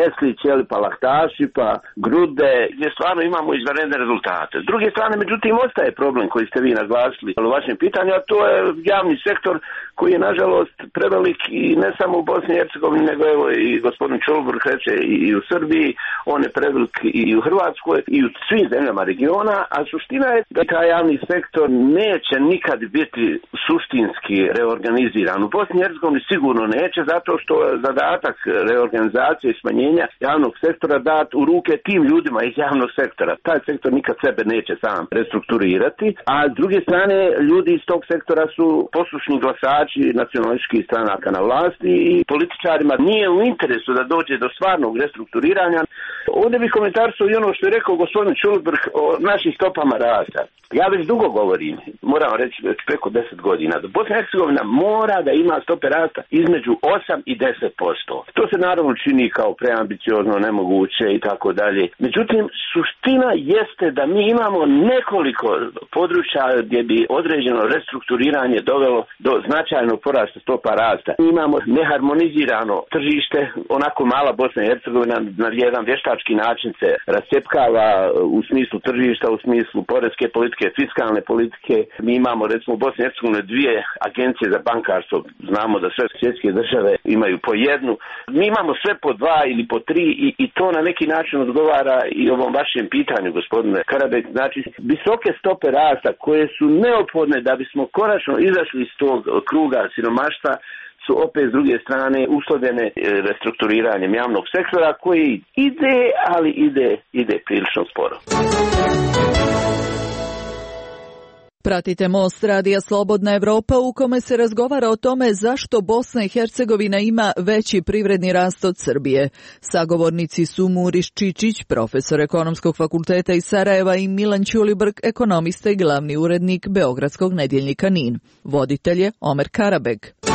jeli, pa Lahtaši, pa Grude, gdje stvarno imamo izvanredne rezultate. S druge strane, međutim, ostaje problem koji ste vi naglasili u vašem pitanju, a to je javni sektor koji je, nažalost, prevelik i ne samo u Bosni i Hercegovini, nego evo i gospodin Čolburg reče i u Srbiji, on je prevelik i u Hrvatskoj i u svim zemljama regiona, a suština je da taj javni sektor neće nikad biti suštinski reorganiziran. U Bosni i Hercegovini sigurno neće, zato što je zadatak reorganizacije i smanjenja javnog sektora dat u ruke tim ljudima iz javnog sektora. Taj sektor nikad sebe neće sam restrukturirati, a s druge strane ljudi iz tog sektora su poslušni glasači nacionalističkih stranaka na vlasti i političarima nije u interesu da dođe do stvarnog restrukturiranja. Ovdje bih komentarsao i ono što je rekao gospodin Čulberg o našim stopama rasta. Ja već dugo govorim, moram reći već preko deset godina, da Bosna i Hercegovina mora da ima stope rasta između osam i deset posto. To se naravno čini kao preambiciozno, nemoguće i tako dalje. Međutim, suština jeste da mi imamo nekoliko područja gdje bi određeno restrukturiranje dovelo do značajnog porasta stopa rasta. Mi imamo neharmonizirano tržište, onako mala Bosna i Hercegovina na jedan vještački način se rascepkava u smislu tržišta, u smislu poreske politike, fiskalne politike. Mi imamo recimo u Bosni i Hercegovini dvije agencije za bankarstvo. Znamo da sve svjetske države imaju po jednu. Mi imamo sve po dva ili po tri i, i to na neki način odgovara i ovom vašem pitanju, gospodine Karabek. Znači, visoke stope rasta koje su neophodne da bismo konačno izašli iz tog kruga siromaštva su opet s druge strane uslovljene restrukturiranjem javnog sektora koji ide, ali ide, ide prilično sporo. Pratite Most radija Slobodna Evropa u kome se razgovara o tome zašto Bosna i Hercegovina ima veći privredni rast od Srbije. Sagovornici su Muriš Čičić, profesor Ekonomskog fakulteta iz Sarajeva, i Milan Ćulibrk, ekonomista i glavni urednik Beogradskog nedjeljnika Nin. Voditelj je Omer Karabeg.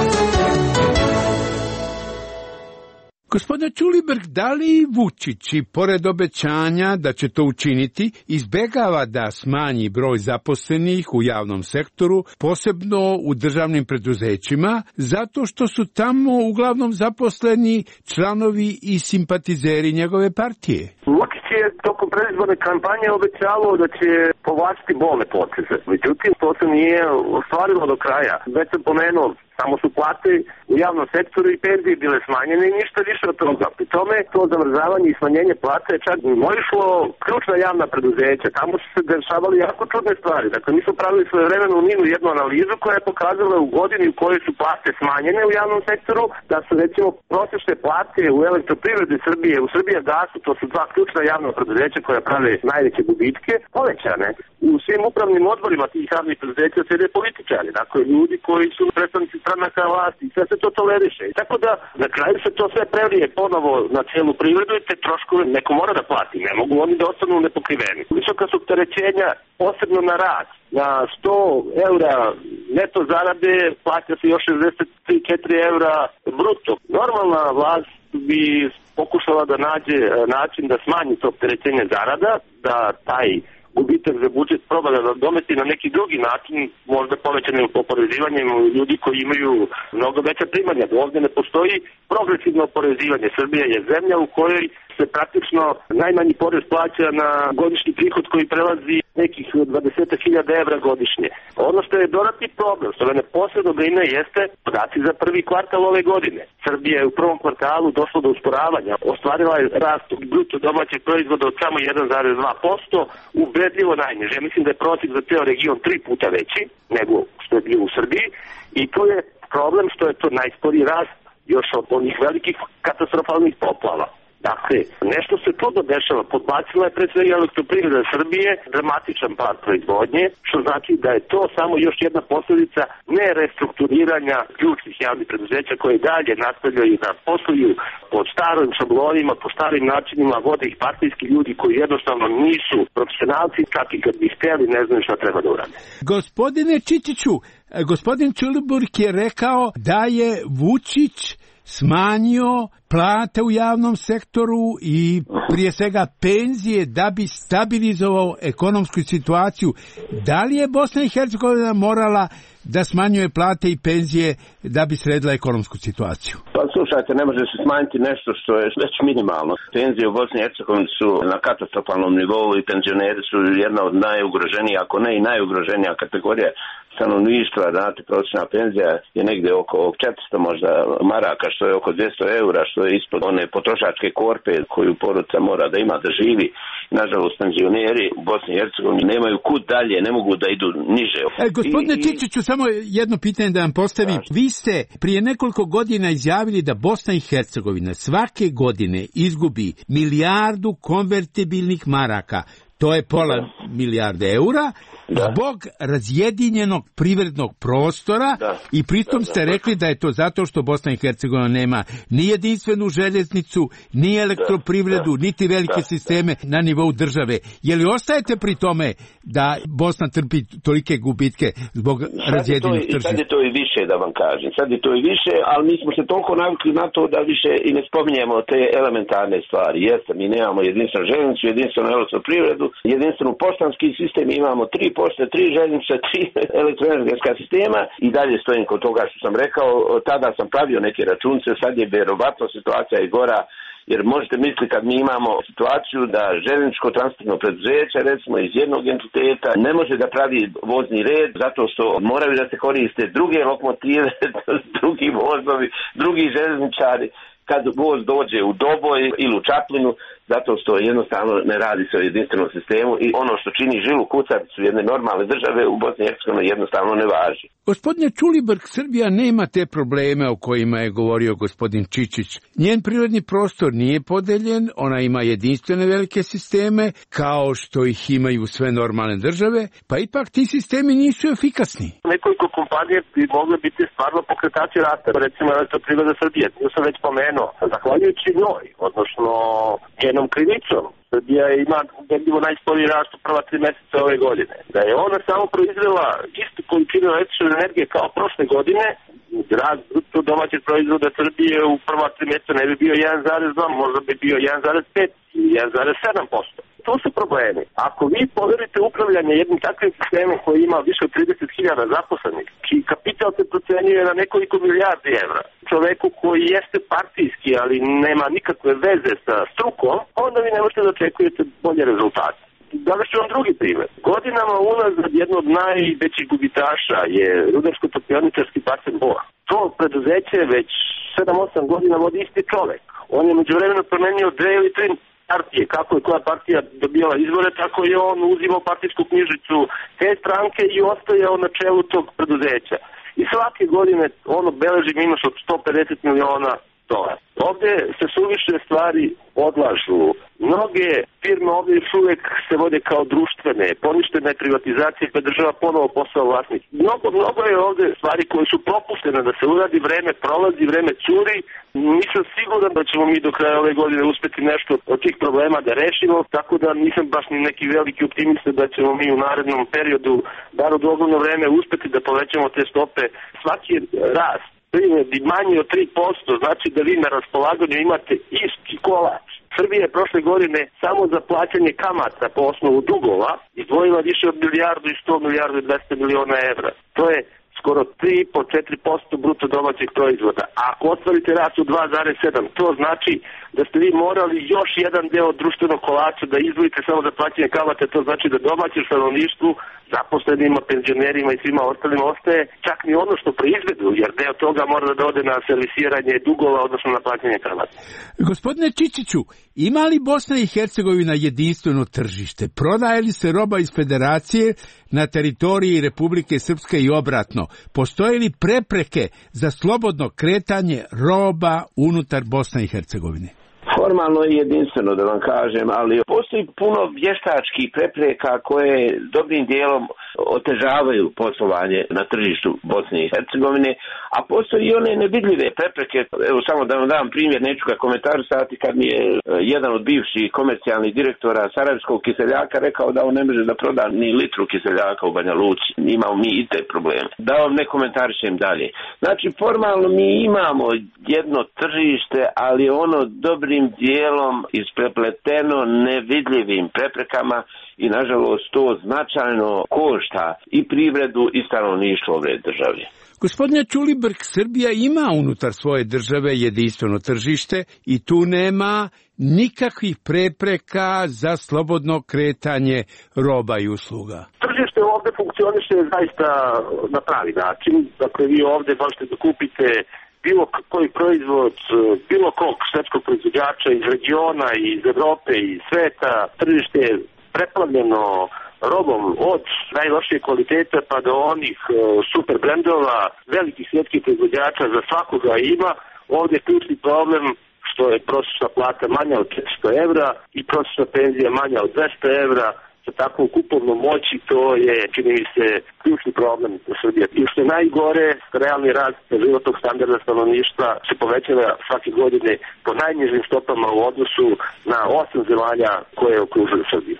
Gospodine Ćulibrk, da li Vučić i pored obećanja da će to učiniti, izbegava da smanji broj zaposlenih u javnom sektoru, posebno u državnim preduzećima, zato što su tamo uglavnom zaposleni članovi i simpatizeri njegove partije? Vučić je tokom predizborne kampanje obećavao da će povlačiti bolne poteze. Međutim, to se nije ostvarilo do kraja. Već sam pomenuo, samo su plate u javnom sektoru i penzije bile smanjene i ništa više od toga. Pri tome to zamrzavanje i smanjenje plate je čak mimoišlo ključna javna preduzeća. Tamo su se dešavali jako čudne stvari. Dakle, mi smo pravili svojevremeno u Ninu jednu analizu koja je pokazala u godini u kojoj su plate smanjene u javnom sektoru, da su recimo prosječne plate u elektroprivredi Srbije, u Srbija gasu, to su dva ključna javna preduzeća koja prave najveće gubitke, povećane. U svim upravnim odborima tih javnih preduzeća sede političari, dakle ljudi koji su predstavnici stranaka vlasti, sve se to toleriše. I tako da na kraju se to sve prelije ponovo na cijelu privredu i te troškove neko mora da plati, ne mogu oni da ostanu nepokriveni. Visoka su opterećenja, posebno na rad. Na sto eura neto zarade plaća se još šezdeset tri četiri eura bruto. Normalna vlast bi pokušala da nađe način da smanji to opterećenje zarada, da taj gubitak za budžet proba da domesti na neki drugi način, možda povećanim oporezivanjem ljudi koji imaju mnogo veća primanja. Ovdje ne postoji progresivno oporezivanje. Srbija je zemlja u kojoj se praktično najmanji porez plaća na godišnji prihod koji prelazi nekih dvadeset hiljada evra godišnje. Ono što je dodatni problem, što mene posebno brine, jeste podaci za prvi kvartal ove godine. Srbija je u prvom kvartalu došla do usporavanja, ostvarila je rast bruto domaćeg proizvoda od samo jedan zarez dva posto, ubedljivo najniže. Ja mislim da je prosjek za ceo region tri puta veći nego što je bio u Srbiji i to je problem što je to najsporiji rast još od onih velikih katastrofalnih poplava. Dakle, nešto se čudno dešava. Podbacila je pre svega elektroprivreda Srbije, dramatičan pad proizvodnje, što znači da je to samo još jedna posljedica ne restrukturiranja ključnih javnih preduzeća koje dalje nastavljaju da posluju pod starim šablonima, po starim načinima, vode ih partijski ljudi koji jednostavno nisu profesionalci, čak i kad bi htjeli ne znaju šta treba da urade. Gospodine Čičiću, gospodin Čuliburg je rekao da je Vučić smanjio plate u javnom sektoru i prije svega penzije da bi stabilizovao ekonomsku situaciju. Da li je Bosna i Hercegovina morala da smanjuje plate i penzije da bi sredila ekonomsku situaciju? Pa slušajte, ne može se smanjiti nešto što je već minimalno. Penzije u Bosni i Hercegovini su na katastrofalnom nivou i penzioneri su jedna od najugroženijih, ako ne i najugroženija kategorija stanovništva. Znate, prosječna penzija je negdje oko četiristo možda maraka, što je oko dvjesto eura, što je ispod one potrošačke korpe koju porodica mora da ima da živi. Nažalost, penzioneri u Bosni i Hercegovini nemaju kud dalje, ne mogu da idu niže. E, gospodine I, Čičiću, samo jedno pitanje da vam postavim. Da. Vi ste prije nekoliko godina izjavili da Bosna i Hercegovina svake godine izgubi milijardu konvertibilnih maraka. To je pola da. milijarde eura. Da. Zbog razjedinjenog privrednog prostora da. i pritom da, da, ste rekli da je to zato što Bosna i Hercegovina nema ni jedinstvenu željeznicu, ni elektroprivredu, da, da, niti velike da, sisteme da. na nivou države. Je li ostajete pri tome da Bosna trpi tolike gubitke zbog razjedinjenog tržišta? Sad je to i više, da vam kažem. Sad je to i više, ali mi smo se toliko navikli na to da više i ne spominjemo te elementarne stvari. Jeste, mi nemamo jedinstvenu željeznicu, jedinstvenu elektroprivredu, jedinstvenu poštanski sistem, imamo tri pošte, tri željeznice, tri elektroenergetska sistema i dalje stojim kod toga što sam rekao. Tada sam pravio neke računice, sad je vjerovatno situacija i gora, jer možete misliti kad mi imamo situaciju da željezničko transportno preduzeće, recimo iz jednog entiteta, ne može da pravi vozni red zato što moraju da se koriste druge lokomotive, drugi vozovi, drugi željezničari. Kad voz dođe u Doboj ili u Čaplinu, zato što jednostavno ne radi se o jedinstvenom sistemu i ono što čini žilu kucavicu jedne normalne države u Bosni i Hercegovini jednostavno ne važi. Gospodine Čulibrk, Srbija nema te probleme o kojima je govorio gospodin Čičić. Njen prirodni prostor nije podeljen, ona ima jedinstvene velike sisteme, kao što ih imaju sve normalne države, pa ipak ti sistemi nisu efikasni. Nekoliko kompanije bi mogle biti stvarno pokretači rasta, recimo Elektroprivreda Srbije, to sam već pomenuo, zahvaljujući njoj, odnosno njenom krivicom. Srbija ima ubedljivo najsporiji rast u prva tri mjeseca ove godine. Da je ona samo proizvela istu količinu električne energije kao prošle godine, rast bruto domaćeg proizvoda Srbije u prva tri mjeseca ne bi bio jedan zarez dva, možda bi bio jedan zarez pet ili jedan zarez sedam posto. To su problemi. Ako vi poverite upravljanje jednim takvim sistemom koji ima više od trideset hiljada zaposlenih, čiji kapital se procenjuje na nekoliko milijardi evra, čoveku koji jeste partijski, ali nema nikakve veze sa strukom, onda vi ne možete da očekujete bolje rezultate. Danas ću vam drugi primjer. Godinama unazad jedno od najvećih gubitaša je rudarsko-topioničarski basen Bor. To preduzeće već sedam osam godina vodi isti čovek. On je međuvremeno promenio dve ili tri partije. Kako je koja partija dobijala izbore, tako je on uzimao partijsku knjižicu te stranke i ostajao na čelu tog preduzeća. I svake godine ono beleži minus od sto pedeset miliona dolara. Ovdje se suviše stvari odlažu. Mnoge firme ovdje još uvijek se vode kao društvene, poništene privatizacije pa država ponovo postala vlasnik. Mnogo, mnogo je ovdje stvari koje su propuštene da se uradi, vreme prolazi, vreme curi. Nisam siguran da ćemo mi do kraja ove godine uspjeti nešto od tih problema da rešimo, tako da nisam baš ni neki veliki optimista da ćemo mi u narednom periodu, bar u dogledno vreme, uspjeti da povećamo te stope. Svaki rast privredi manji od tri posto, znači da vi na raspolaganju imate isti kolač. Srbija je prošle godine samo za plaćanje kamata po osnovu dugova izdvojila više od milijardu i sto milijardu i dvesta miliona evra. To je skoro tri do četiri posto bruto domaćeg proizvoda. A ako ostvarite rast u dva zarez sedam, to znači da ste vi morali još jedan deo društvenog kolača da izdvojite samo za plaćanje kamate, to znači da domaćem stanovništvu, zaposlenima, penzionerima i svima ostalima ostaje čak ni ono što proizvedu, jer deo toga mora da ode na servisiranje dugova, odnosno na plaćanje kamate. Gospodine Čičiću, ima li Bosna i Hercegovina jedinstveno tržište? Prodaje li se roba iz Federacije na teritoriji Republike Srpske i obratno? Postoje li prepreke za slobodno kretanje roba unutar Bosne i Hercegovine? Formalno je jedinstveno, da vam kažem, ali postoji puno vještačkih prepreka koje dobrim dijelom otežavaju poslovanje na tržištu Bosne i Hercegovine, a postoji i one nevidljive prepreke. Evo samo da vam dam primjer, neću ga komentarisati, kad mi je jedan od bivših komercijalnih direktora Sarajevskog kiseljaka rekao da on ne može da proda ni litru kiseljaka u Banja Luci. Imamo mi i te probleme. Da vam ne komentarišem dalje. Znači, formalno mi imamo jedno tržište, ali ono dobrim dobrim dijelom isprepleteno nevidljivim preprekama i nažalost to značajno košta i privredu i stanovništvo ove države. Gospodine Ćulibrk, Srbija ima unutar svoje države jedinstveno tržište i tu nema nikakvih prepreka za slobodno kretanje roba i usluga. Tržište ovde funkcioniše zaista na pravi način. Dakle, vi ovde možete da kupite bilo koji proizvod, bilo kog svetskog proizvođača iz regiona, iz Evrope, iz sveta. Tržište je preplavljeno robom od najlošije kvaliteta pa do onih uh, super brendova, velikih svjetskih proizvođača, za svakoga ima. Ovdje je ključni problem što je prosječna plata manja od četiristo evra i prosječna penzija manja od dvesta evra. Sa takvom kupovnom moći to je, čini mi se, ključni problem u Srbiji. I što je najgore, realni rast životnog standarda stanovništva se povećava svake godine po najnižim stopama u odnosu na osam zemalja koje okružuju Srbiju.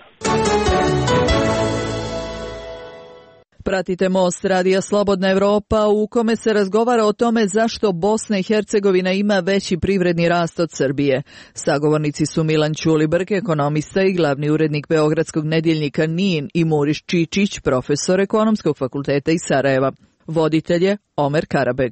Pratite Most radija Slobodna Evropa u kome se razgovara o tome zašto Bosna i Hercegovina ima veći privredni rast od Srbije. Sagovornici su Milan Ćulibrk, ekonomista i glavni urednik beogradskog nedjeljnika Nin, i Muriš Čičić, profesor Ekonomskog fakulteta iz Sarajeva. Voditelj je Omer Karabeg.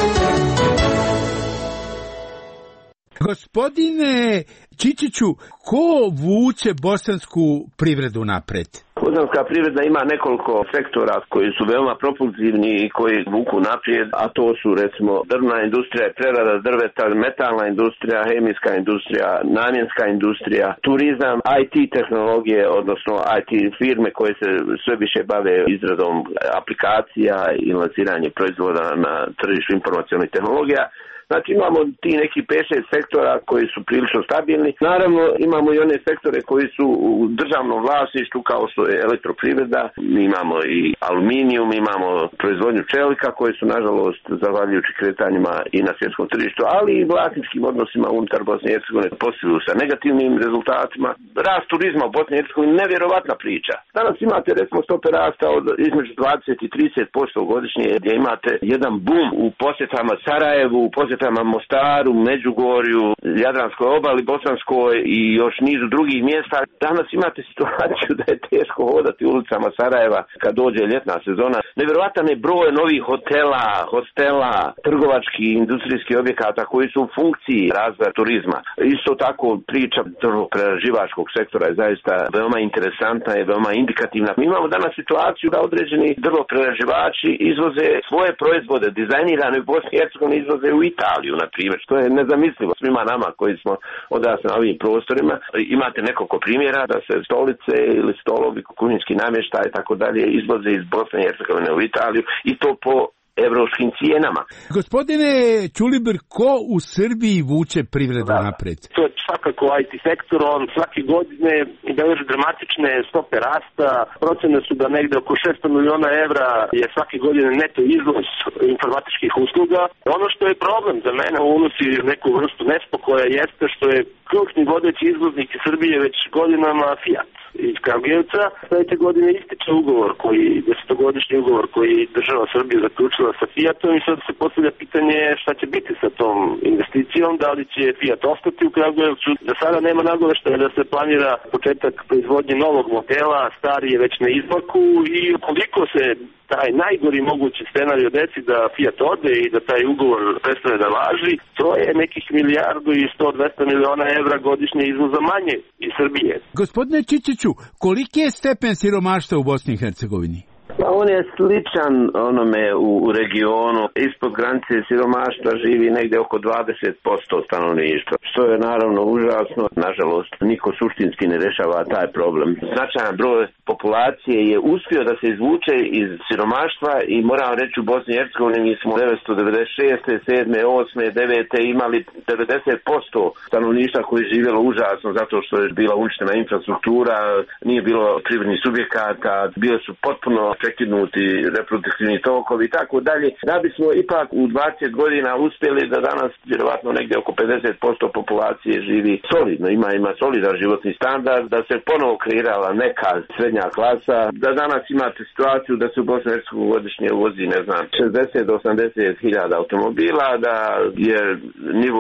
Gospodine Čičiću, ko vuče bosansku privredu napred? Bosanska privreda ima nekoliko sektora koji su veoma propulzivni i koji vuku naprijed, a to su recimo drvna industrija, prerada drveta, metalna industrija, hemijska industrija, namjenska industrija, turizam, I T tehnologije, odnosno I T firme koje se sve više bave izradom aplikacija i lansiranje proizvoda na tržištu informacionih tehnologija. Znači imamo ti neki pet šest sektora koji su prilično stabilni. Naravno imamo i one sektore koji su u državnom vlasništvu kao što je elektroprivreda, mi imamo i aluminijum, imamo proizvodnju čelika koji su nažalost zahvaljujući kretanjima i na svjetskom tržištu, ali i vlasničkim odnosima unutar Bosne i Hercegovine posluju sa negativnim rezultatima. Rast turizma u Bosni i Hercegovini nevjerovatna priča. Danas imate recimo stope rasta od između dvadeset i trideset posto godišnje, gdje imate jedan bum u posjetama Sarajevu, u posjetama Mostaru, Međugorju, Jadranskoj obali, Bosanskoj i još nizu drugih mjesta. Danas imate situaciju da je teško hodati ulicama Sarajeva kad dođe ljetna sezona. Nevjerojatan je broj novih hotela, hostela, trgovačkih, industrijskih objekata koji su u funkciji razvoja turizma. Isto tako priča drvoprerađivačkog sektora je zaista veoma interesantna i veoma indikativna. Mi imamo danas situaciju da određeni drvoprerađivači izvoze svoje proizvode dizajnirane u Bosni i Hercegovini, izvoze u Italiju, na primjer, što je nezamislivo svima nama koji smo odrasli na ovim prostorima. Imate nekoliko primjera da se stolice ili stolovi, kuhinjski namještaj i tako dalje izvoze iz Bosne i Hercegovine u Italiju i to po evropskim cijenama. Gospodine Ćulibrk, ko u Srbiji vuče privredu da. napred? To je svakako I T sektor, on svake godine beleži dramatične stope rasta. Procene su da negde oko šesto miliona evra je svake godine neto izvoz informatičkih usluga. Ono što je problem za mene unosi neku vrstu nespokoja jeste što je ključni vodeći izvoznik iz Srbije već godinama Fiat iz Kragujevca. Sljedeće godine ističe ugovor koji, desetogodišnji ugovor koji država Srbije zaključila sa Fiatom i sad se postavlja pitanje šta će biti sa tom investicijom, da li će Fiat ostati u Kragujevcu. Da sada nema nagoveštaja da se planira početak proizvodnje novog modela, stari je već na izmaku i koliko se taj najgori mogući scenarij desi da Fiat ode i da taj ugovor prestane da važi, to je nekih milijardu i sto do dvesta miliona evra godišnje izvoza manje iz Srbije. Gospodine Čičiću, koliki je stepen siromaštva u Bosni i Hercegovini? Pa on je sličan onome u, u regionu. Ispod granice siromaštva živi negdje oko dvadeset posto stanovništva, što je naravno užasno. Nažalost, niko suštinski ne rešava taj problem. Značajan broj populacije je uspio da se izvuče iz siromaštva i moram reći u Bosni i Hercegovini mi smo devetsto devedeset šeste, sedme, osme, devete imali devedeset posto stanovništva koji je živjelo užasno zato što je bila uništena infrastruktura, nije bilo privrednih subjekata, bili su potpuno prekinuti reproduktivni tokovi i tako dalje. Da bismo ipak u dvadeset godina uspjeli da danas vjerovatno negdje oko pedeset posto populacije živi solidno, ima ima solidan životni standard, da se ponovo kreirala neka srednja klasa, da danas imate situaciju da se u Bosni i Hercegovini godišnje uvozi, ne znam, šezdeset do osamdeset hiljada automobila, da je nivo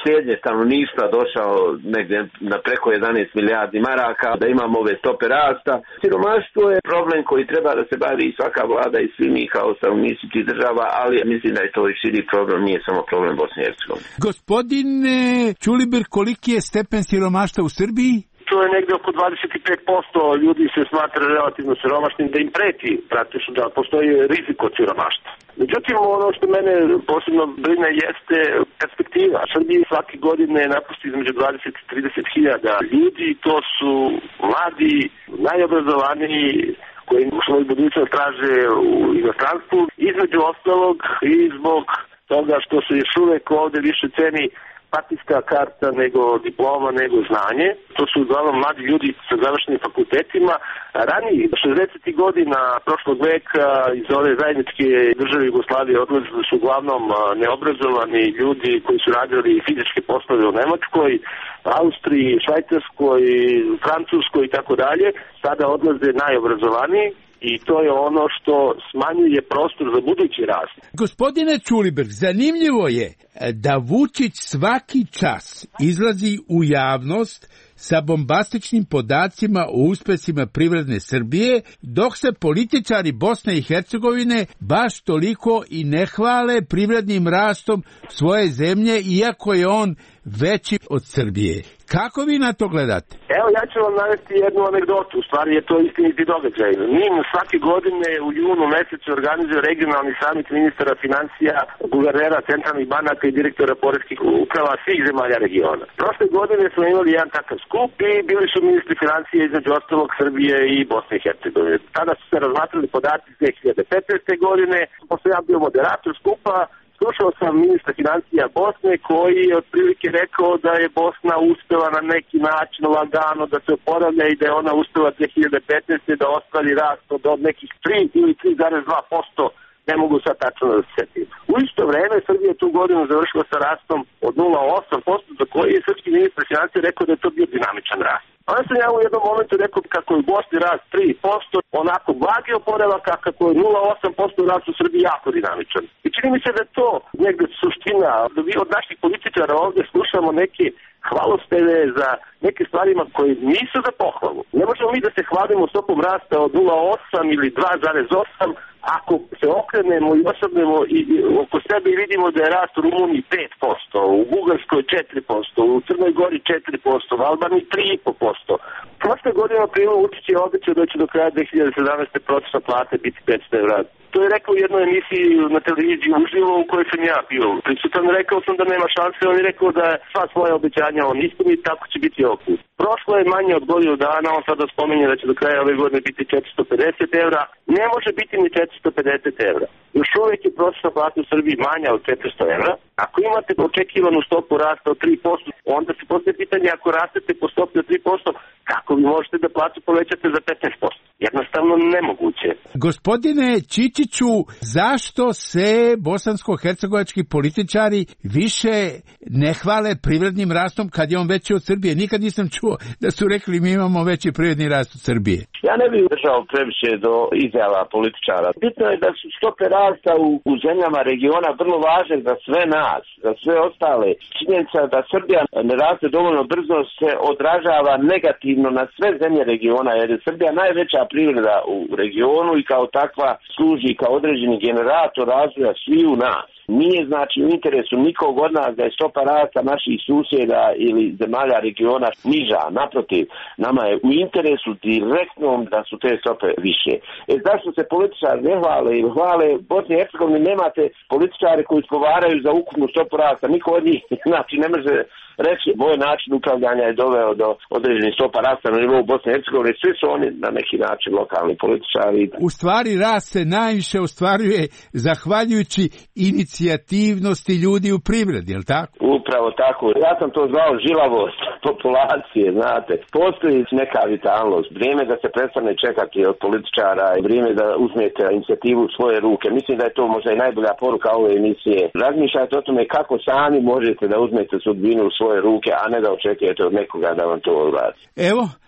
štednje stanovništva došao negdje na preko jedanaest milijardi maraka, da imamo ove stope rasta. Siromaštvo je problem koji treba da se bavi svaka vlada i svi mi kao stanovnici tih država, ali mislim da je to i širi problem, nije samo problem Bosne i Hercegovine. Gospodine Ćulibrk, koliki je stepen siromaštva u Srbiji? To je negdje oko dvadeset pet posto ljudi se smatra relativno siromašnim, da im preti praktično da postoji rizik od siromaštva. Međutim, ono što mene posebno brine jeste perspektiva. Srbiji svake godine napusti između dvadeset i trideset hiljada ljudi, to su mladi, najobrazovaniji, koji svoju budućnost traže u inostranstvu, između ostalog i zbog toga što se još uvek ovde više ceni partijska karta nego diploma, nego znanje. To su uglavnom mladi ljudi sa završenim fakultetima. Ranije, šezdesetih godina prošlog veka, iz ove zajedničke države Jugoslavije odlazili su uglavnom neobrazovani ljudi koji su radili fizičke poslove u Nemačkoj, Austriji, Švajcarskoj, Francuskoj i tako dalje. Sada odlaze najobrazovaniji. I to je ono što smanjuje prostor za budući rast. Gospodine Ćulibrk, zanimljivo je da Vučić svaki čas izlazi u javnost sa bombastičnim podacima o uspesima privredne Srbije, dok se političari Bosne i Hercegovine baš toliko i ne hvale privrednim rastom svoje zemlje, iako je on veći od Srbije. Kako vi na to gledate? Evo, ja ću vam navesti jednu anegdotu. U stvari je to istiniti događaj. NIM svake godine u junu mesecu organizuje regionalni samit ministara financija, guvernera centralnih banaka i direktora poreskih uprava svih zemalja regiona. Prošle godine smo imali jedan takav skup i bili su ministri financija između ostalog Srbije i Bosne i Hercegovine. Tada su se razmatrali podaci iz dve hiljade petnaeste. godine, pošto ja bio moderator skupa. Slušao sam ministra financija Bosne koji je otprilike rekao da je Bosna uspela na neki način lagano da se oporavlja i da je ona uspela dve hiljade petnaeste. da ostvari rast od nekih tri ili tri zarez dva posto. Ne mogu sad tačno da se setim. U isto vreme Srbija je tu godinu završila sa rastom od nula zarez osam posto, za koji je srpski ministar financija rekao da je to bio dinamičan rast. Onda sam ja u jednom momentu rekao kako je u Bosni rast tri posto, onako blagi oporavak, a kako je nula zarez osam posto rast u Srbiji jako dinamičan. I čini mi se da je to negde suština, da vi od naših političara ovdje slušamo neke hvalospeve za neke stvarima koje nisu za pohvalu. Ne možemo mi da se hvalimo stopom rasta od nula zarez osam ili dva zarez osam, ako se okrenemo i osobnemo i, i oko sebe i vidimo da je rast u Rumuniji pet posto, u Bugarskoj četiri posto, u Crnoj Gori četiri posto, u Albaniji tri i po posto. Prošle godine u aprilu Vučić je obećao da će do kraja dve hiljade sedamnaeste. prosječna plata biti petsto evra. To je rekao u jednoj emisiji na televiziji uživo u kojoj sam ja bio prisutan. Rekao sam da nema šanse, on je rekao da sva svoje obećanja on ispuni, tako će biti ovdje. Prošlo je manje od godinu dana, on sada spominje da će do kraja ove godine biti četiristo pedeset evra. Ne može biti ni četiristo pedeset evra. Još uvijek je prosječna plata u Srbiji manja od četiristo evra. Ako imate očekivanu stopu rasta od tri posto, onda se postoje pitanje, ako rastete po stopi od tri posto, kako vi možete da platu povećate za petnaest posto? Jednostavno nemoguće. Gospodine Čičiću, zašto se bosansko-hercegovački političari više ne hvale privrednim rastom kad je on veći od Srbije? Nikad nisam čuo da su rekli mi imamo veći privredni rast od Srbije. Ja ne bih držao previše do izjava političara. Bitno je da su stope rasta u, u zemljama regiona vrlo važne za sve nas, za sve ostale. Činjenica da Srbija ne raste dovoljno brzo se odražava negativno na sve zemlje regiona, jer je Srbija najveća privreda u regionu i kao takva služi kao određeni generator razvoja sviju nas. Nije znači u interesu nikog od nas da je stopa rasta naših susjeda ili zemalja regiona niža. Naprotiv, nama je u interesu direktnom da su te stope više. E zašto se političari ne hvale ili hvale? U Bosni i Hercegovini nemate političare koji spovaraju za ukupnu stopu rasta. Niko od njih znači ne može reći moj način upravljanja je doveo do određenih stopa rasta na nivou Bosne i Hercegovine. Svi su oni na neki način lokalni političari. U stvari rast se najviše ostvaruje zahvaljujući inicijativnosti ljudi u privredi, je li tako? Upravo tako. Ja sam to zvao žilavost populacije, znate. Postoji neka vitalnost. Vrijeme da se prestane čekati od političara i vrijeme da uzmete inicijativu u svoje ruke. Mislim da je to možda i najbolja poruka ove emisije. Razmišljajte o tome kako sami možete da uzmete sudbinu u svoje ruke, a ne da očekujete od nekoga da vam to uradi. Evo,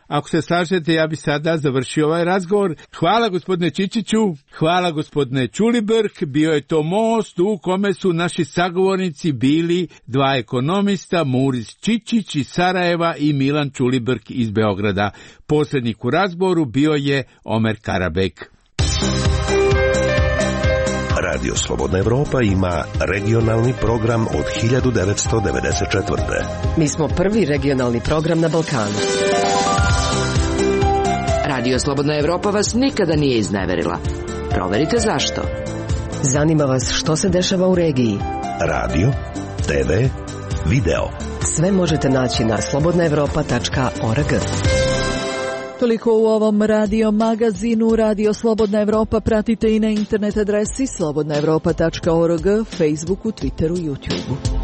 ako se slažete, ja bi sada završio ovaj razgovor. Hvala gospodine Čičiću, hvala gospodine Ćulibrk, bio je to most u kome su naši sagovornici bili dva ekonomista, Muris Čičić iz Sarajeva i Milan Ćulibrk iz Beograda. Posrednik u razgovoru bio je Omer Karabek. Radio Slobodna Evropa ima regionalni program od hiljadu devetsto devedeset četvrte. Mi smo prvi regionalni program na Balkanu. Radio Slobodna Evropa vas nikada nije izneverila. Proverite zašto. Zanima vas što se dešava u regiji. Radio, te ve, video. Sve možete naći na slobodna evropa tačka org. Toliko u ovom radio magazinu. Radio Slobodna Evropa pratite i na internet adresi slobodna evropa tačka org, Facebooku, Twitteru i YouTubeu.